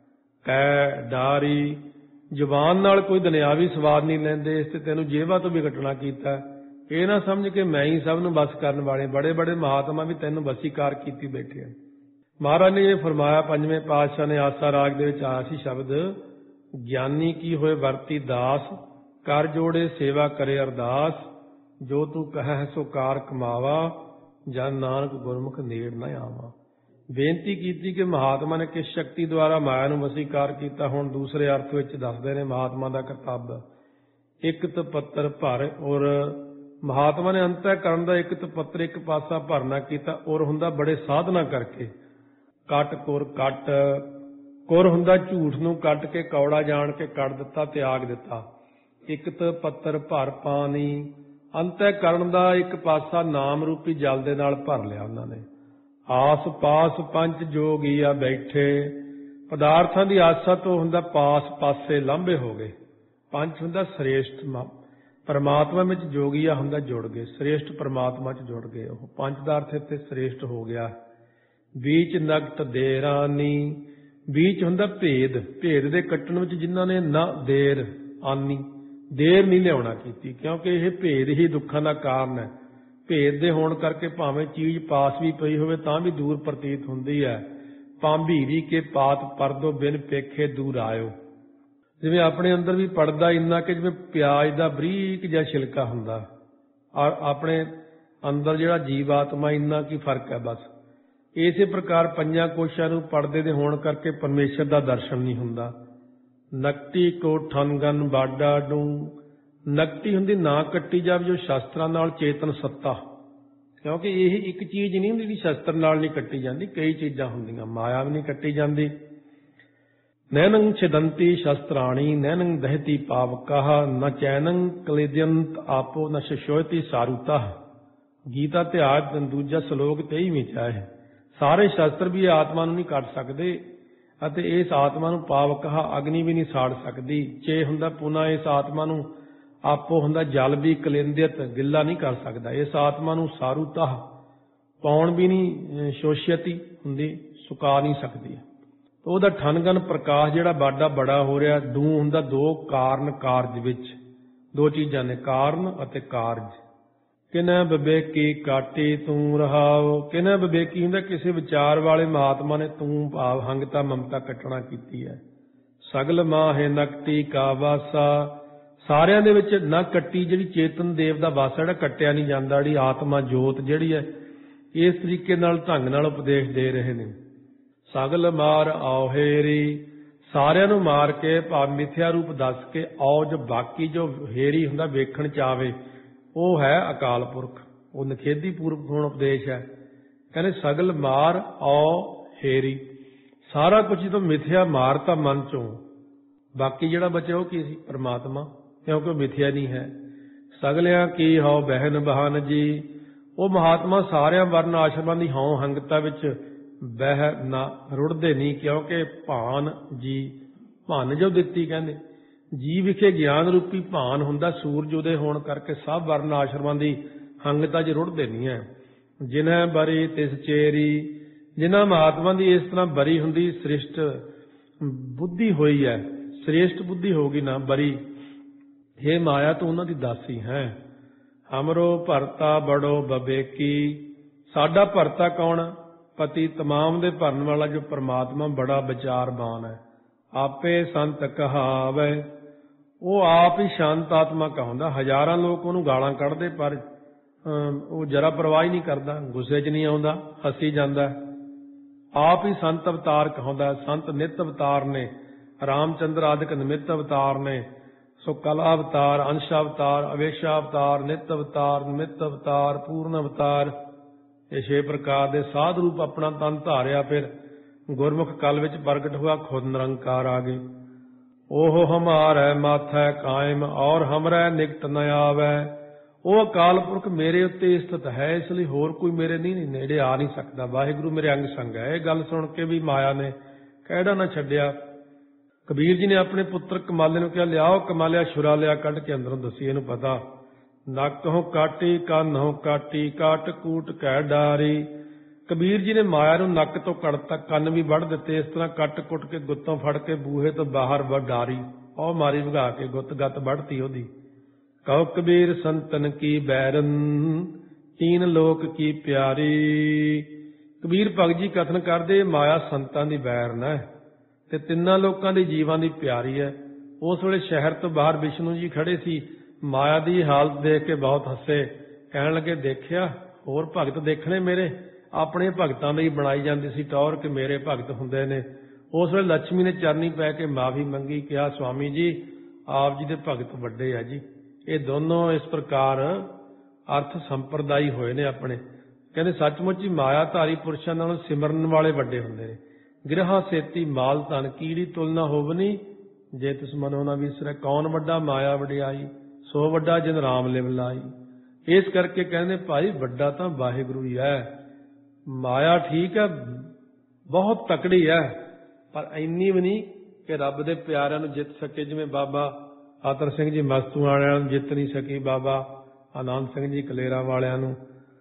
ਕੈ ਡਾਰੀ, ਜ਼ੁਬਾਨ ਨਾਲ ਕੋਈ ਦੁਨਿਆਵੀ ਸਵਾਦ ਨਹੀਂ ਲੈਂਦੇ, ਇਸ ਤੇ ਤੈਨੂੰ ਜੇਬਾਂ ਤੋਂ ਵੀ ਕੱਟਣਾ ਕੀਤਾ। ਇਹ ਨਾ ਸਮਝ ਕੇ ਮੈਂ ਹੀ ਸਭ ਨੂੰ ਬਸ ਕਰਨ ਵਾਲੇ, ਬੜੇ ਬੜੇ ਮਹਾਤਮਾ ਵੀ ਤੈਨੂੰ ਵਸੀਕਾਰ ਕੀਤੀ ਬੈਠੇ ਆ। ਮਹਾਰਾਜ ਨੇ ਇਹ ਫਰਮਾਇਆ, 5ਵੇਂ ਪਾਤਸ਼ਾਹ ਨੇ ਆਸਾ ਰਾਗ ਦੇ ਵਿੱਚ ਆਇਆ ਸੀ ਸ਼ਬਦ, ਗਿਆਨੀ ਕੀ ਹੋਏ ਵਰਤੀ ਦਾਸ, ਕਰ ਜੋੜੇ ਸੇਵਾ ਕਰੇ ਅਰਦਾਸ, ਜੋ ਤੂੰ ਕਹਿ ਸੋ ਕਾਰ ਕਮਾਵਾ, ਜਨ ਨਾਨਕ ਗੁਰਮੁਖ ਨੇੜ ਨਾ ਆਵਾ। ਬੇਨਤੀ ਕੀਤੀ ਕਿ ਮਹਾਤਮਾ ਨੇ ਕਿਸ ਸ਼ਕਤੀ ਦੁਆਰਾ ਮਾਇਆ ਨੂੰ ਵਸੀਕਾਰ ਕੀਤਾ। ਹੁਣ ਦੂਸਰੇ ਅਰਥ ਵਿੱਚ ਦੱਸਦੇ ਨੇ ਮਹਾਤਮਾ ਦਾ ਕਰਤੱਵ, ਇੱਕ ਤਪੱਤਰ ਭਰ। ਔਰ ਮਹਾਤਮਾ ਨੇ ਅੰਤःਕਰਨ ਦਾ ਇੱਕ ਤਪੱਤਰ ਇੱਕ ਪਾਸਾ ਭਰਨਾ ਕੀਤਾ। ਔਰ ਹੁੰਦਾ ਬੜੇ ਸਾਧਨਾ ਕਰਕੇ। ਕੱਟ ਕੁਰ ਕੱਟ, ਕੁਰ ਹੁੰਦਾ ਝੂਠ ਨੂੰ ਕੱਟ ਕੇ ਕੌੜਾ ਜਾਣ ਕੇ ਕੱਢ ਦਿੱਤਾ, ਤਿਆਗ ਦਿੱਤਾ। ਇੱਕ ਤਪੱਤਰ ਭਰ ਪਾਣੀ, ਅੰਤःਕਰਨ ਦਾ ਇੱਕ ਪਾਸਾ ਨਾਮ ਰੂਪੀ ਜਲ ਦੇ ਨਾਲ ਭਰ ਲਿਆ ਉਹਨਾਂ ਨੇ। ਆਸ ਪਾਸ ਪੰਜ ਜੋਗੀਆ ਬੈਠੇ, ਪਦਾਰਥਾਂ ਦੀ ਆਸਾ ਤੋਂ ਹੁੰਦਾ ਪਾਸ ਪਾਸੇ ਲਾਂਭੇ ਹੋ ਗਏ। ਪੰਜ ਹੁੰਦਾ ਸ੍ਰੇਸ਼ਠ ਪਰਮਾਤਮਾ ਵਿੱਚ, ਜੋਗੀਆ ਹੁੰਦਾ ਜੁੜ ਗਏ, ਸ੍ਰੇਸ਼ਠ ਪਰਮਾਤਮਾ 'ਚ ਜੁੜ ਗਏ। ਉਹ ਪੰਜ ਦਾ ਅਰਥ ਇੱਥੇ ਸ੍ਰੇਸ਼ਠ ਹੋ ਗਿਆ। ਬੀਚ ਨਗਤ ਦੇਰਾਨੀ, ਬੀਚ ਹੁੰਦਾ ਭੇਦ, ਭੇਦ ਦੇ ਕੱਟਣ ਵਿੱਚ ਜਿਨ੍ਹਾਂ ਨੇ ਨਾ ਦੇਰ ਆਨੀ, ਦੇਰ ਨਹੀਂ ਲਿਆਉਣਾ ਕੀਤੀ, ਕਿਉਂਕਿ ਇਹ ਭੇਦ ਹੀ ਦੁੱਖਾਂ ਦਾ ਕਾਰਨ ਹੈ। ਭੇਦ ਦੇ ਹੋਣ ਕਰਕੇ ਭਾਵੇਂ ਚੀਜ਼ ਪਾਸ ਵੀ ਪਈ ਹੋਵੇ ਤਾਂ ਵੀ ਦੂਰ ਪ੍ਰਤੀਤ ਹੁੰਦੀ ਹੈ। ਭਾਂਭੀਰੀ ਕੇ ਪਾਤ ਪਰਦੋ ਬਿਨ ਪੇਖੇ ਦੂਰ ਆਇਓ। ਜਿਵੇਂ ਆਪਣੇ ਅੰਦਰ ਵੀ ਪੜਦਾ ਇੰਨਾ ਕਿ ਜਿਵੇਂ ਪਿਆਜ਼ ਦਾ ਬਰੀਕ ਜਿਹਾ ਛਿਲਕਾ ਹੁੰਦਾ, ਔਰ ਆਪਣੇ ਅੰਦਰ ਜਿਹੜਾ ਜੀਵ ਆਤਮਾ ਇੰਨਾ ਕੀ ਫਰਕ ਹੈ ਬਸ। ਇਸੇ ਪ੍ਰਕਾਰ ਪੰਜਾਂ ਕੋਸ਼ਾਂ ਨੂੰ ਪਰਦੇ ਦੇ ਹੋਣ ਕਰਕੇ ਪਰਮੇਸ਼ਰ ਦਾ ਦਰਸ਼ਨ ਨਹੀਂ ਹੁੰਦਾ। ਨਕਟੀ ਕੋ ਠਨਗਨ ਬਾਡਾ ਡੂੰ, ਨਕਟੀ ਹੁੰਦੀ ਨਾ ਕੱਟੀ ਜਾਵੇ ਜੋ ਸ਼ਸਤਰਾਂ ਨਾਲ ਚੇਤਨ ਸੱਤਾ, ਕਿਉਂਕਿ ਇਹ ਇੱਕ ਚੀਜ਼ ਨਹੀਂ ਹੁੰਦੀ ਜਿਹੜੀ ਸ਼ਸਤਰ ਨਾਲ ਨਹੀਂ ਕੱਟੀ ਜਾਂਦੀ, ਕਈ ਚੀਜ਼ਾਂ ਹੁੰਦੀਆਂ। ਮਾਇਆ ਵੀ ਨਹੀਂ ਕੱਟੀ ਜਾਂਦੀ। ਨੈਨੰ ਛਿਦੰਤੀ ਸ਼ਸਤਰਾਣੀ, ਨੈਨੰ ਦਹਿਤੀ ਪਾਵਕਾ, ਨ ਚੈਨੰ ਕਲੇਦਯੰਤ ਆਪੋ, ਨ ਸ਼ਸ਼ੋਇਤੀ ਸਾਰੂਤਾ। ਗੀਤਾ ਧਿਆਇ ਦੂਜਾ ਸ਼ਲੋਕ 23ਵੀਂ 'ਚ ਹੈ। ਸਾਰੇ ਸ਼ਸਤਰ ਵੀ ਇਹ ਆਤਮਾ ਨੂੰ ਨਹੀਂ ਕੱਟ ਸਕਦੇ, ਅਤੇ ਇਸ ਆਤਮਾ ਨੂੰ ਪਾਵਕਾ, ਅਗਨੀ ਵੀ ਨਹੀਂ ਸਾੜ ਸਕਦੀ। ਚੇ ਹੁੰਦਾ ਪੁਨਾ, ਇਸ ਆਤਮਾ ਨੂੰ ਆਪੋ ਹੁੰਦਾ ਜਲ ਵੀ ਕਲੇਂਦਿਤ, ਗਿੱਲਾ ਨਹੀਂ ਕਰ ਸਕਦਾ। ਇਸ ਆਤਮਾ ਨੂੰ ਸਾਰੂਤਾ, ਪਾਉਣ ਵੀ ਨਹੀਂ, ਸ਼ੋਸ਼ਯਤੀ ਹੁੰਦੀ, ਸੁਕਾ ਨਹੀਂ ਸਕਦੀ। ਉਹਦਾ ਠਨਗਨ ਪ੍ਰਕਾਸ਼ ਜਿਹੜਾ ਬਾਡਾ ਬੜਾ ਹੋ ਰਿਹਾ। ਡੂ ਹੁੰਦਾ ਦੋ ਕਾਰਨ ਕਾਰਜ ਵਿੱਚ, ਦੋ ਚੀਜ਼ਾਂ ਨੇ, ਕਾਰਨ ਅਤੇ ਕਾਰਜ। ਕਿਨੈ ਵਿਵੇਕੀ ਕਾਟੀ ਤੂੰ ਰਹਾਓ, ਕਿਨੈ ਵਿਵੇਕੀ ਹੁੰਦਾ ਕਿਸੇ ਵਿਚਾਰ ਵਾਲੇ ਮਹਾਤਮਾ ਨੇ ਤੂੰ ਭਾਵ ਹੰਗਤਾ ਮਮਤਾ ਕੱਟਣਾ ਕੀਤੀ ਹੈ। ਸਗਲ ਮਾਹੇ ਨਕਟੀ ਕਾ ਵਾਸਾ, ਸਾਰਿਆਂ ਦੇ ਵਿੱਚ ਨਾ ਕੱਟੀ ਜਿਹੜੀ ਚੇਤਨ ਦੇਵ ਦਾ ਵਾਸਾ ਜਿਹੜਾ ਕੱਟਿਆ ਨਹੀਂ ਜਾਂਦਾ, ਜਿਹੜੀ ਆਤਮਾ ਜੋਤ ਜਿਹੜੀ ਹੈ, ਇਸ ਤਰੀਕੇ ਨਾਲ ਢੰਗ ਨਾਲ ਉਪਦੇਸ਼ ਦੇ ਰਹੇ ਨੇ। ਸਗਲ ਮਾਰ ਆਉਹੇਰੀ, ਸਾਰਿਆਂ ਨੂੰ ਮਾਰ ਕੇ ਭਾਵ ਮਿਥਿਆ ਰੂਪ ਦੱਸ ਕੇ, ਆਓ ਜੋ ਬਾਕੀ ਜੋ ਹੇਰੀ ਹੁੰਦਾ ਵੇਖਣ ਚ ਆਵੇ, ਉਹ ਹੈ ਅਕਾਲ ਪੁਰਖ, ਉਹ ਨਿਖੇਧੀ ਪੂਰਵ ਗੁਣ ਉਪਦੇਸ਼ ਹੈ। ਕਹਿੰਦੇ ਸਗਲ ਮਾਰ ਆਓ ਹੇਰੀ, ਸਾਰਾ ਕੁਝ ਜਦੋਂ ਮਿਥਿਆ ਮਾਰਤਾ ਮਨ ਚੋਂ, ਬਾਕੀ ਜਿਹੜਾ ਬਚਿਆ ਉਹ ਕੀ ਸੀ? ਪਰਮਾਤਮਾ, ਕਿਉਂਕਿ ਉਹ ਮਿਥਿਆ ਨਹੀਂ ਹੈ। ਸਗਲਿਆਂ ਕੀ ਹਉ ਬਹਿਨ ਬਹਾਨ ਜੀ, ਉਹ ਮਹਾਤਮਾ ਸਾਰਿਆਂ ਵਰਨ ਆਸ਼ਰਮਾਂ ਦੀ ਹਉ ਹੰਗਤਾ ਵਿੱਚ ਬਹਿ ਨਾ ਰੁੜਦੇ ਨਹੀਂ, ਕਿਉਂਕਿ ਭਾਨ ਜੀ, ਭੰਨ ਜੋ ਦਿੱਤੀ ਕਹਿੰਦੇ ਜੀ ਵਿਖੇ ਗਿਆਨ ਰੂਪੀ ਭਾਨ ਹੁੰਦਾ, ਸੂਰਜ ਉਦੇ ਹੋਣ ਕਰਕੇ ਸਭ ਵਰਨ ਆਸ਼ਰਮਾਂ ਦੀ ਹੰਗਤਾ 'ਚ ਰੁੜਦੇ ਨਹੀਂ ਹੈ। ਜਿਨ੍ਹਾਂ ਬਰੀ ਤਿਸ ਚੇਰੀ, ਜਿਨ੍ਹਾਂ ਮਹਾਤਮਾ ਦੀ ਇਸ ਤਰ੍ਹਾਂ ਬਰੀ ਹੁੰਦੀ, ਸ੍ਰਿਸ਼ਟ ਬੁੱਧੀ ਹੋਈ ਹੈ, ਸ੍ਰੇਸ਼ਟ ਬੁੱਧੀ ਹੋਗੀ ਨਾ ਬਰੀ, ਇਹ ਮਾਇਆ ਤੋਂ ਉਹਨਾਂ ਦੀ ਦਾਸੀ ਹੈ। ਹਮਰੋ ਭਰਤਾ ਬੜੋ ਬਵੇਕੀ, ਸਾਡਾ ਭਰਤਾ ਕੌਣ? ਪਤੀ ਤਮਾਮ ਦੇ ਭਰਨ ਵਾਲਾ ਜੋ ਪਰਮਾਤਮਾ ਬੜਾ ਵਿਚਾਰਵਾਨ ਹੈ। ਆਪੇ ਸੰਤ ਕਹਾਵੇ, ਉਹ ਆਪ ਹੀ ਸ਼ਾਂਤ ਆਤਮਾ ਕਹਾਉਂਦਾ। ਹਜ਼ਾਰਾਂ ਲੋਕ ਉਹਨੂੰ ਗਾਲਾਂ ਕੱਢਦੇ, ਪਰ ਉਹ ਜਰਾ ਪਰਵਾਹ ਹੀ ਨਹੀਂ ਕਰਦਾ, ਗੁੱਸੇ 'ਚ ਨਹੀਂ ਆਉਂਦਾ, ਹੱਸੀ ਜਾਂਦਾ। ਆਪ ਹੀ ਸੰਤ ਅਵਤਾਰ ਕਹਾਉਂਦਾ। ਸੰਤ ਨਿਤ ਅਵਤਾਰ ਨੇ, ਰਾਮਚੰਦਰ ਆਦਿਕ ਨਿਮਿਤ ਅਵਤਾਰ ਨੇ, ਸੋ ਕਲਾ ਅਵਤਾਰ, ਅੰਸ਼ ਅਵਤਾਰ, ਅਵੇਸ਼ਾ ਅਵਤਾਰ, ਨਿਤ ਅਵਤਾਰ, ਨਿਮਿਤ ਅਵਤਾਰ, ਪੂਰਨ ਅਵਤਾਰ, ਇਹ 6 ਪ੍ਰਕਾਰ ਦੇ ਸਾਧ ਰੂਪ ਆਪਣਾ ਤਨ ਧਾਰਿਆ। ਫਿਰ ਗੁਰਮੁਖ ਕਲ ਵਿੱਚ ਪ੍ਰਗਟ ਹੋਇਆ, ਖੁਦ ਨਿਰੰਕਾਰ ਆ ਗਏ। ਉਹ ਹਮਾਰੈ ਮਾਥੈ ਕਾਇਮ, ਔਰ ਹਮਰੈ ਨਿਕਟ ਨ ਆਵੈ। ਉਹ ਅਕਾਲ ਪੁਰਖ ਮੇਰੇ ਉੱਤੇ ਸਥਿਤ ਹੈ, ਇਸ ਲਈ ਹੋਰ ਕੋਈ ਮੇਰੇ ਨਹੀਂ ਨੇੜੇ ਆ ਨਹੀਂ ਸਕਦਾ। ਵਾਹਿਗੁਰੂ ਮੇਰੇ ਅੰਗ ਸੰਗ ਹੈ। ਇਹ ਗੱਲ ਸੁਣ ਕੇ ਵੀ ਮਾਇਆ ਨੇ ਕਿਹੜਾ ਨਾ ਛੱਡਿਆ। ਕਬੀਰ ਜੀ ਨੇ ਆਪਣੇ ਪੁੱਤਰ ਕਮਾਲੇ ਨੂੰ ਕਿਹਾ, ਲਿਆਓ ਕਮਾਲਿਆ ਛੁਰਾ ਲਿਆ, ਕੱਢ ਕੇ ਅੰਦਰੋਂ ਦੱਸੀ ਇਹਨੂੰ ਪਤਾ। ਨੱਕ ਹੋ ਕਾਟੀ, ਕੰਨ ਹੋ ਕਾਟੀ, ਕਾਟ ਕੂਟ ਕਹਿ ਡਾਰੀ। ਕਬੀਰ ਜੀ ਨੇ ਮਾਇਆ ਨੂੰ ਨੱਕ ਤੋਂ ਕੱਢਤਾ, ਕੰਨ ਵੀ ਵੱਢ ਦਿੱਤੇ। ਇਸ ਤਰ੍ਹਾਂ ਕੱਟ ਕੁੱਟ ਕੇ ਗੁੱਤੋਂ ਫੜ ਕੇ ਬੂਹੇ ਤੋਂ ਬਾਹਰ ਡਾਰੀ, ਉਹ ਮਾਰੀ ਭਗਾ ਕੇ ਗੁੱਤ ਗੱਤ ਵੱਢਤੀ ਉਹਦੀ। ਕਹੋ ਕਬੀਰ ਸੰਤਨ ਕੀ ਬੈਰਨ, ਤੀਨ ਲੋਕ ਕੀ ਪਿਆਰੀ। ਕਬੀਰ ਭਗਤ ਜੀ ਕਥਨ ਕਰਦੇ, ਮਾਇਆ ਸੰਤਾਂ ਦੀ ਬੈਰਨ ਹੈ ਤੇ ਤਿੰਨਾਂ ਲੋਕਾਂ ਦੀ ਜੀਵਾਂ ਦੀ ਪਿਆਰੀ ਹੈ। ਉਸ ਵੇਲੇ ਸ਼ਹਿਰ ਤੋਂ ਬਾਹਰ ਵਿਸ਼ਨੂੰ ਜੀ ਖੜੇ ਸੀ, ਮਾਇਆ ਦੀ ਹਾਲਤ ਦੇਖ ਕੇ ਬਹੁਤ ਹੱਸੇ। ਕਹਿਣ ਲੱਗੇ, ਦੇਖਿਆ ਹੋਰ ਭਗਤ ਦੇਖਣੇ ਮੇਰੇ? ਆਪਣੇ ਭਗਤਾਂ ਦੀ ਬਣਾਈ ਜਾਂਦੀ ਸੀ ਟੌਰ ਕਿ ਮੇਰੇ ਭਗਤ ਹੁੰਦੇ ਨੇ। ਉਸ ਵੇਲੇ ਲక్ష్ਮੀ ਨੇ ਚਰਨੀ ਪੈ ਕੇ ਮਾਫੀ ਮੰਗੀ, ਕਿਹਾ ਸਵਾਮੀ ਜੀ ਆਪ ਜੀ ਦੇ ਭਗਤ ਵੱਡੇ ਆ ਜੀ। ਇਹ ਦੋਨੋਂ ਇਸ ਪ੍ਰਕਾਰ ਅਰਥ ਸੰਪਰਦਾਈ ਹੋਏ ਨੇ ਆਪਣੇ। ਕਹਿੰਦੇ ਸੱਚਮੁੱਚ ਹੀ ਮਾਇਆਧਾਰੀ ਪੁਰਸ਼ਾਂ ਨਾਲੋਂ ਸਿਮਰਨ ਵਾਲੇ ਵੱਡੇ ਹੁੰਦੇ ਨੇ। ਗ੍ਰਹਾ ਸੇਤੀ ਮਾਲ ਧਨ ਕੀੜੀ ਤੁਲਨਾ ਹੋਵਨੀ, ਜੇ ਤਿਸ ਮਨੋ ਨਾ ਵਿਸਰੈ ਕੌਣ ਵੱਡਾ ਮਾਇਆ ਵਡਿਆਈ, ਸੋ ਵੱਡਾ ਜਿਨ ਰਾਮ ਲਿਵ ਲਾਈ। ਇਸ ਕਰਕੇ ਕਹਿੰਦੇ ਭਾਈ ਵੱਡਾ ਤਾਂ ਵਾਹਿਗੁਰੂ ਹੀ ਹੈ। ਮਾਇਆ ਠੀਕ ਹੈ, ਬਹੁਤ ਤਕੜੀ ਹੈ, ਪਰ ਇੰਨੀ ਵੀ ਨਹੀਂ ਕਿ ਰੱਬ ਦੇ ਪਿਆਰਿਆਂ ਨੂੰ ਜਿੱਤ ਸਕੇ। ਜਿਵੇਂ ਬਾਬਾ ਆਤਰ ਸਿੰਘ ਜੀ ਮਸਤੂ ਵਾਲਿਆਂ ਨੂੰ ਜਿੱਤ ਨਹੀਂ ਸਕੀ, ਬਾਬਾ ਆਨੰਦ ਸਿੰਘ ਜੀ ਕਲੇਰਾ ਵਾਲਿਆਂ ਨੂੰ,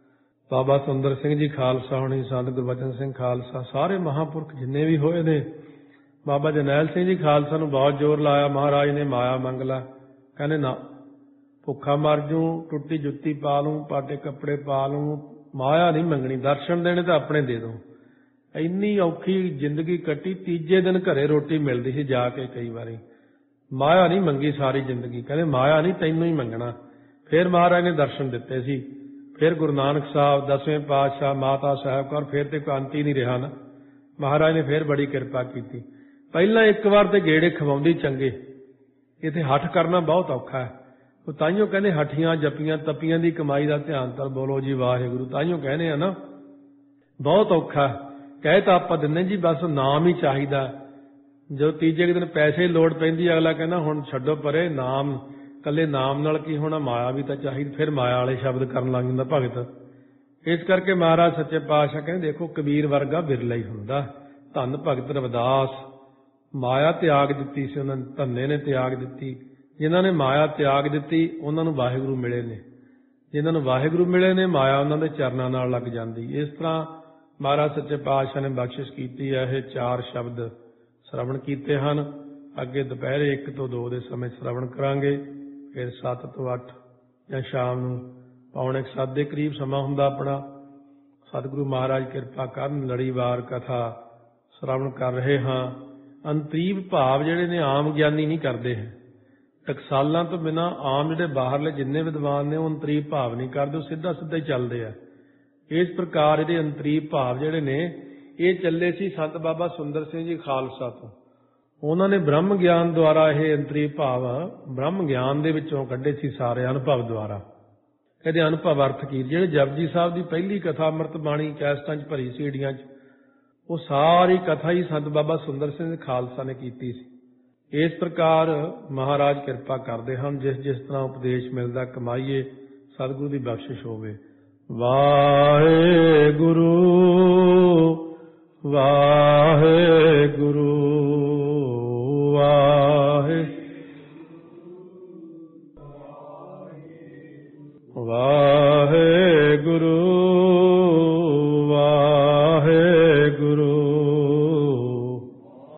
ਬਾਬਾ ਸੁੰਦਰ ਸਿੰਘ ਜੀ ਖਾਲਸਾ ਹੋਣੀ, ਸੰਤ ਗੁਰਬਚਨ ਸਿੰਘ ਖਾਲਸਾ, ਸਾਰੇ ਮਹਾਂਪੁਰਖ ਜਿੰਨੇ ਵੀ ਹੋਏ ਨੇ। ਬਾਬਾ ਜਰਨੈਲ ਸਿੰਘ ਜੀ ਖਾਲਸਾ ਨੂੰ ਬਹੁਤ ਜ਼ੋਰ ਲਾਇਆ ਮਹਾਰਾਜ ਨੇ, ਮਾਇਆ ਮੰਗ ਲਾ। ਕਹਿੰਦੇ ਨਾ, ਭੁੱਖਾ ਮਰ ਜੂ, ਟੁੱਟੀ ਜੁੱਤੀ ਪਾ ਲੂੰ, ਪਾਟੇ ਕੱਪੜੇ ਪਾ ਲੂੰ, ਮਾਇਆ ਨਹੀਂ ਮੰਗਣੀ, ਦਰਸ਼ਨ ਦੇਣੇ ਤਾਂ ਆਪਣੇ ਦੇ ਦੋ। ਇੰਨੀ ਔਖੀ ਜ਼ਿੰਦਗੀ ਕੱਟੀ, ਤੀਜੇ ਦਿਨ ਘਰੇ ਰੋਟੀ ਮਿਲਦੀ ਸੀ ਜਾ ਕੇ ਕਈ ਵਾਰੀ। ਮਾਇਆ ਨਹੀਂ ਮੰਗੀ ਸਾਰੀ ਜ਼ਿੰਦਗੀ। ਕਹਿੰਦੇ ਮਾਇਆ ਨਹੀਂ, ਤੈਨੂੰ ਹੀ ਮੰਗਣਾ। ਫਿਰ ਮਹਾਰਾਜ ਨੇ ਦਰਸ਼ਨ ਦਿੱਤੇ ਸੀ। ਫਿਰ ਗੁਰੂ ਨਾਨਕ ਸਾਹਿਬ, 10ਵੇਂ ਪਾਤਸ਼ਾਹ, ਮਾਤਾ ਸਾਹਿਬ ਕੌਰ, ਫਿਰ ਤੇ ਕੋਈ ਅੰਤ ਹੀ ਨਹੀਂ ਰਿਹਾ ਨਾ। ਮਹਾਰਾਜ ਨੇ ਫਿਰ ਬੜੀ ਕਿਰਪਾ ਕੀਤੀ। ਪਹਿਲਾਂ ਇੱਕ ਵਾਰ ਤੇ ਗੇੜੇ ਖਵਾਉਂਦੀ ਚੰਗੇ। ਇੱਥੇ ਹੱਠ ਕਰਨਾ ਬਹੁਤ ਔਖਾ ਹੈ। ਉਹ ਤਾਈਓ ਕਹਿੰਦੇ ਹੱਠੀਆਂ ਜੱਪੀਆਂ ਤਪੀਆਂ ਦੀ ਕਮਾਈ ਦਾ ਧਿਆਨ ਤਰ ਬੋਲੋ ਜੀ ਵਾਹਿਗੁਰੂ। ਤਾਈਓ ਕਹਿੰਦੇ ਆ ਨਾ, ਬਹੁਤ ਔਖਾ। ਕਹਿ ਤਾਂ ਆਪਾਂ ਦਿੰਦੇ ਜੀ ਬਸ ਨਾਮ ਹੀ ਚਾਹੀਦਾ। ਜਦੋਂ ਤੀਜੇ ਕੁ ਦਿਨ ਪੈਸੇ ਲੋੜ ਪੈਂਦੀ, ਅਗਲਾ ਕਹਿੰਦਾ ਹੁਣ ਛੱਡੋ ਪਰੇ, ਨਾਮ, ਇਕੱਲੇ ਨਾਮ ਨਾਲ ਕੀ ਹੋਣਾ, ਮਾਇਆ ਵੀ ਤਾਂ ਚਾਹੀਦੀ। ਫਿਰ ਮਾਇਆ ਵਾਲੇ ਸ਼ਬਦ ਕਰਨ ਲੱਗ ਜਾਂਦਾ ਭਗਤ। ਇਸ ਕਰਕੇ ਮਹਾਰਾਜ ਸੱਚੇ ਪਾਤਸ਼ਾਹ ਕਹਿੰਦੇ ਦੇਖੋ ਕਬੀਰ ਵਰਗਾ ਬਿਰਲਾ ਹੀ ਹੁੰਦਾ। ਧੰਨ ਭਗਤ ਰਵਿਦਾਸ, ਮਾਇਆ ਤਿਆਗ ਦਿੱਤੀ ਸੀ ਉਹਨਾਂ ਨੇ, ਧੰਨੇ ਨੇ ਤਿਆਗ ਦਿੱਤੀ। ਜਿਨ੍ਹਾਂ ਨੇ ਮਾਇਆ ਤਿਆਗ ਦਿੱਤੀ ਉਹਨਾਂ ਨੂੰ ਵਾਹਿਗੁਰੂ ਮਿਲੇ ਨੇ। ਜਿਨ੍ਹਾਂ ਨੂੰ ਵਾਹਿਗੁਰੂ ਮਿਲੇ ਨੇ, ਮਾਇਆ ਉਹਨਾਂ ਦੇ ਚਰਨਾਂ ਨਾਲ ਲੱਗ ਜਾਂਦੀ। ਇਸ ਤਰ੍ਹਾਂ ਮਹਾਰਾਜ ਸੱਚੇ ਪਾਤਸ਼ਾਹ ਨੇ ਬਖਸ਼ਿਸ਼ ਕੀਤੀ ਹੈ। ਇਹ 4 ਸ਼ਬਦ ਸ਼ਰਵਣ ਕੀਤੇ ਹਨ। ਅੱਗੇ ਦੁਪਹਿਰੇ 1 ਤੋਂ 2 ਦੇ ਸਮੇਂ ਸ਼ਰਵਣ ਕਰਾਂਗੇ। ਫਿਰ 7 ਤੋਂ 8 ਜਾਂ ਸ਼ਾਮ ਨੂੰ 6:45 ਦੇ ਕਰੀਬ ਸਮਾਂ ਹੁੰਦਾ ਆਪਣਾ। ਸਤਿਗੁਰੂ ਮਹਾਰਾਜ ਕਿਰਪਾ ਕਰਨ, ਲੜੀਵਾਰ ਕਥਾ ਸ਼ਰਵਣ ਕਰ ਰਹੇ ਹਾਂ। ਅੰਤਰੀਵ ਭਾਵ ਜਿਹੜੇ ਨੇ ਆਮ ਗਿਆਨੀ ਨਹੀਂ ਕਰਦੇ ਹੈ। ਟਕਸਾਲਾਂ ਤੋਂ ਬਿਨਾਂ ਆਮ ਜਿਹੜੇ ਬਾਹਰਲੇ ਜਿੰਨੇ ਵਿਦਵਾਨ ਨੇ ਉਹ ਅੰਤਰੀਵ ਭਾਵ ਨਹੀਂ ਕਰਦੇ, ਉਹ ਸਿੱਧਾ ਸਿੱਧਾ ਹੀ ਚੱਲਦੇ ਆ। ਇਸ ਪ੍ਰਕਾਰ ਇਹਦੇ ਅੰਤਰੀਵ ਭਾਵ ਜਿਹੜੇ ਨੇ ਇਹ ਚੱਲੇ ਸੀ ਸੰਤ ਬਾਬਾ ਸੁੰਦਰ ਸਿੰਘ ਜੀ ਖਾਲਸਾ ਤੋਂ। ਉਹਨਾਂ ਨੇ ਬ੍ਰਹਮ ਗਿਆਨ ਦੁਆਰਾ ਇਹ ਅੰਤਰੀਵ ਭਾਵ ਬ੍ਰਹਮ ਗਿਆਨ ਦੇ ਵਿੱਚੋਂ ਕੱਢੇ ਸੀ, ਸਾਰੇ ਅਨੁਭਵ ਦੁਆਰਾ। ਇਹਦੇ ਅਨੁਭਵ ਅਰਥ ਕੀ, ਜਿਹੜੇ ਜਪਜੀ ਸਾਹਿਬ ਦੀ ਪਹਿਲੀ ਕਥਾ ਅੰਮ੍ਰਿਤ ਬਾਣੀ ਕੈਸਟਾਂ 'ਚ ਭਰੀ ਸੀੜੀਆਂ 'ਚ, ਉਹ ਸਾਰੀ ਕਥਾ ਹੀ ਸੰਤ ਬਾਬਾ ਸੁੰਦਰ ਸਿੰਘ ਖਾਲਸਾ ਨੇ ਕੀਤੀ ਸੀ। ਇਸ ਪ੍ਰਕਾਰ ਮਹਾਰਾਜ ਕਿਰਪਾ ਕਰਦੇ ਹਨ। ਜਿਸ ਜਿਸ ਤਰ੍ਹਾਂ ਉਪਦੇਸ਼ ਮਿਲਦਾ ਕਮਾਈਏ, ਸਤਿਗੁਰੂ ਦੀ ਬਖਸ਼ਿਸ਼ ਹੋਵੇ। ਵਾਹਿਗੁਰੂ ਵਾਹਿਗੁਰੂ ਵਾਹਿਗੁਰੂ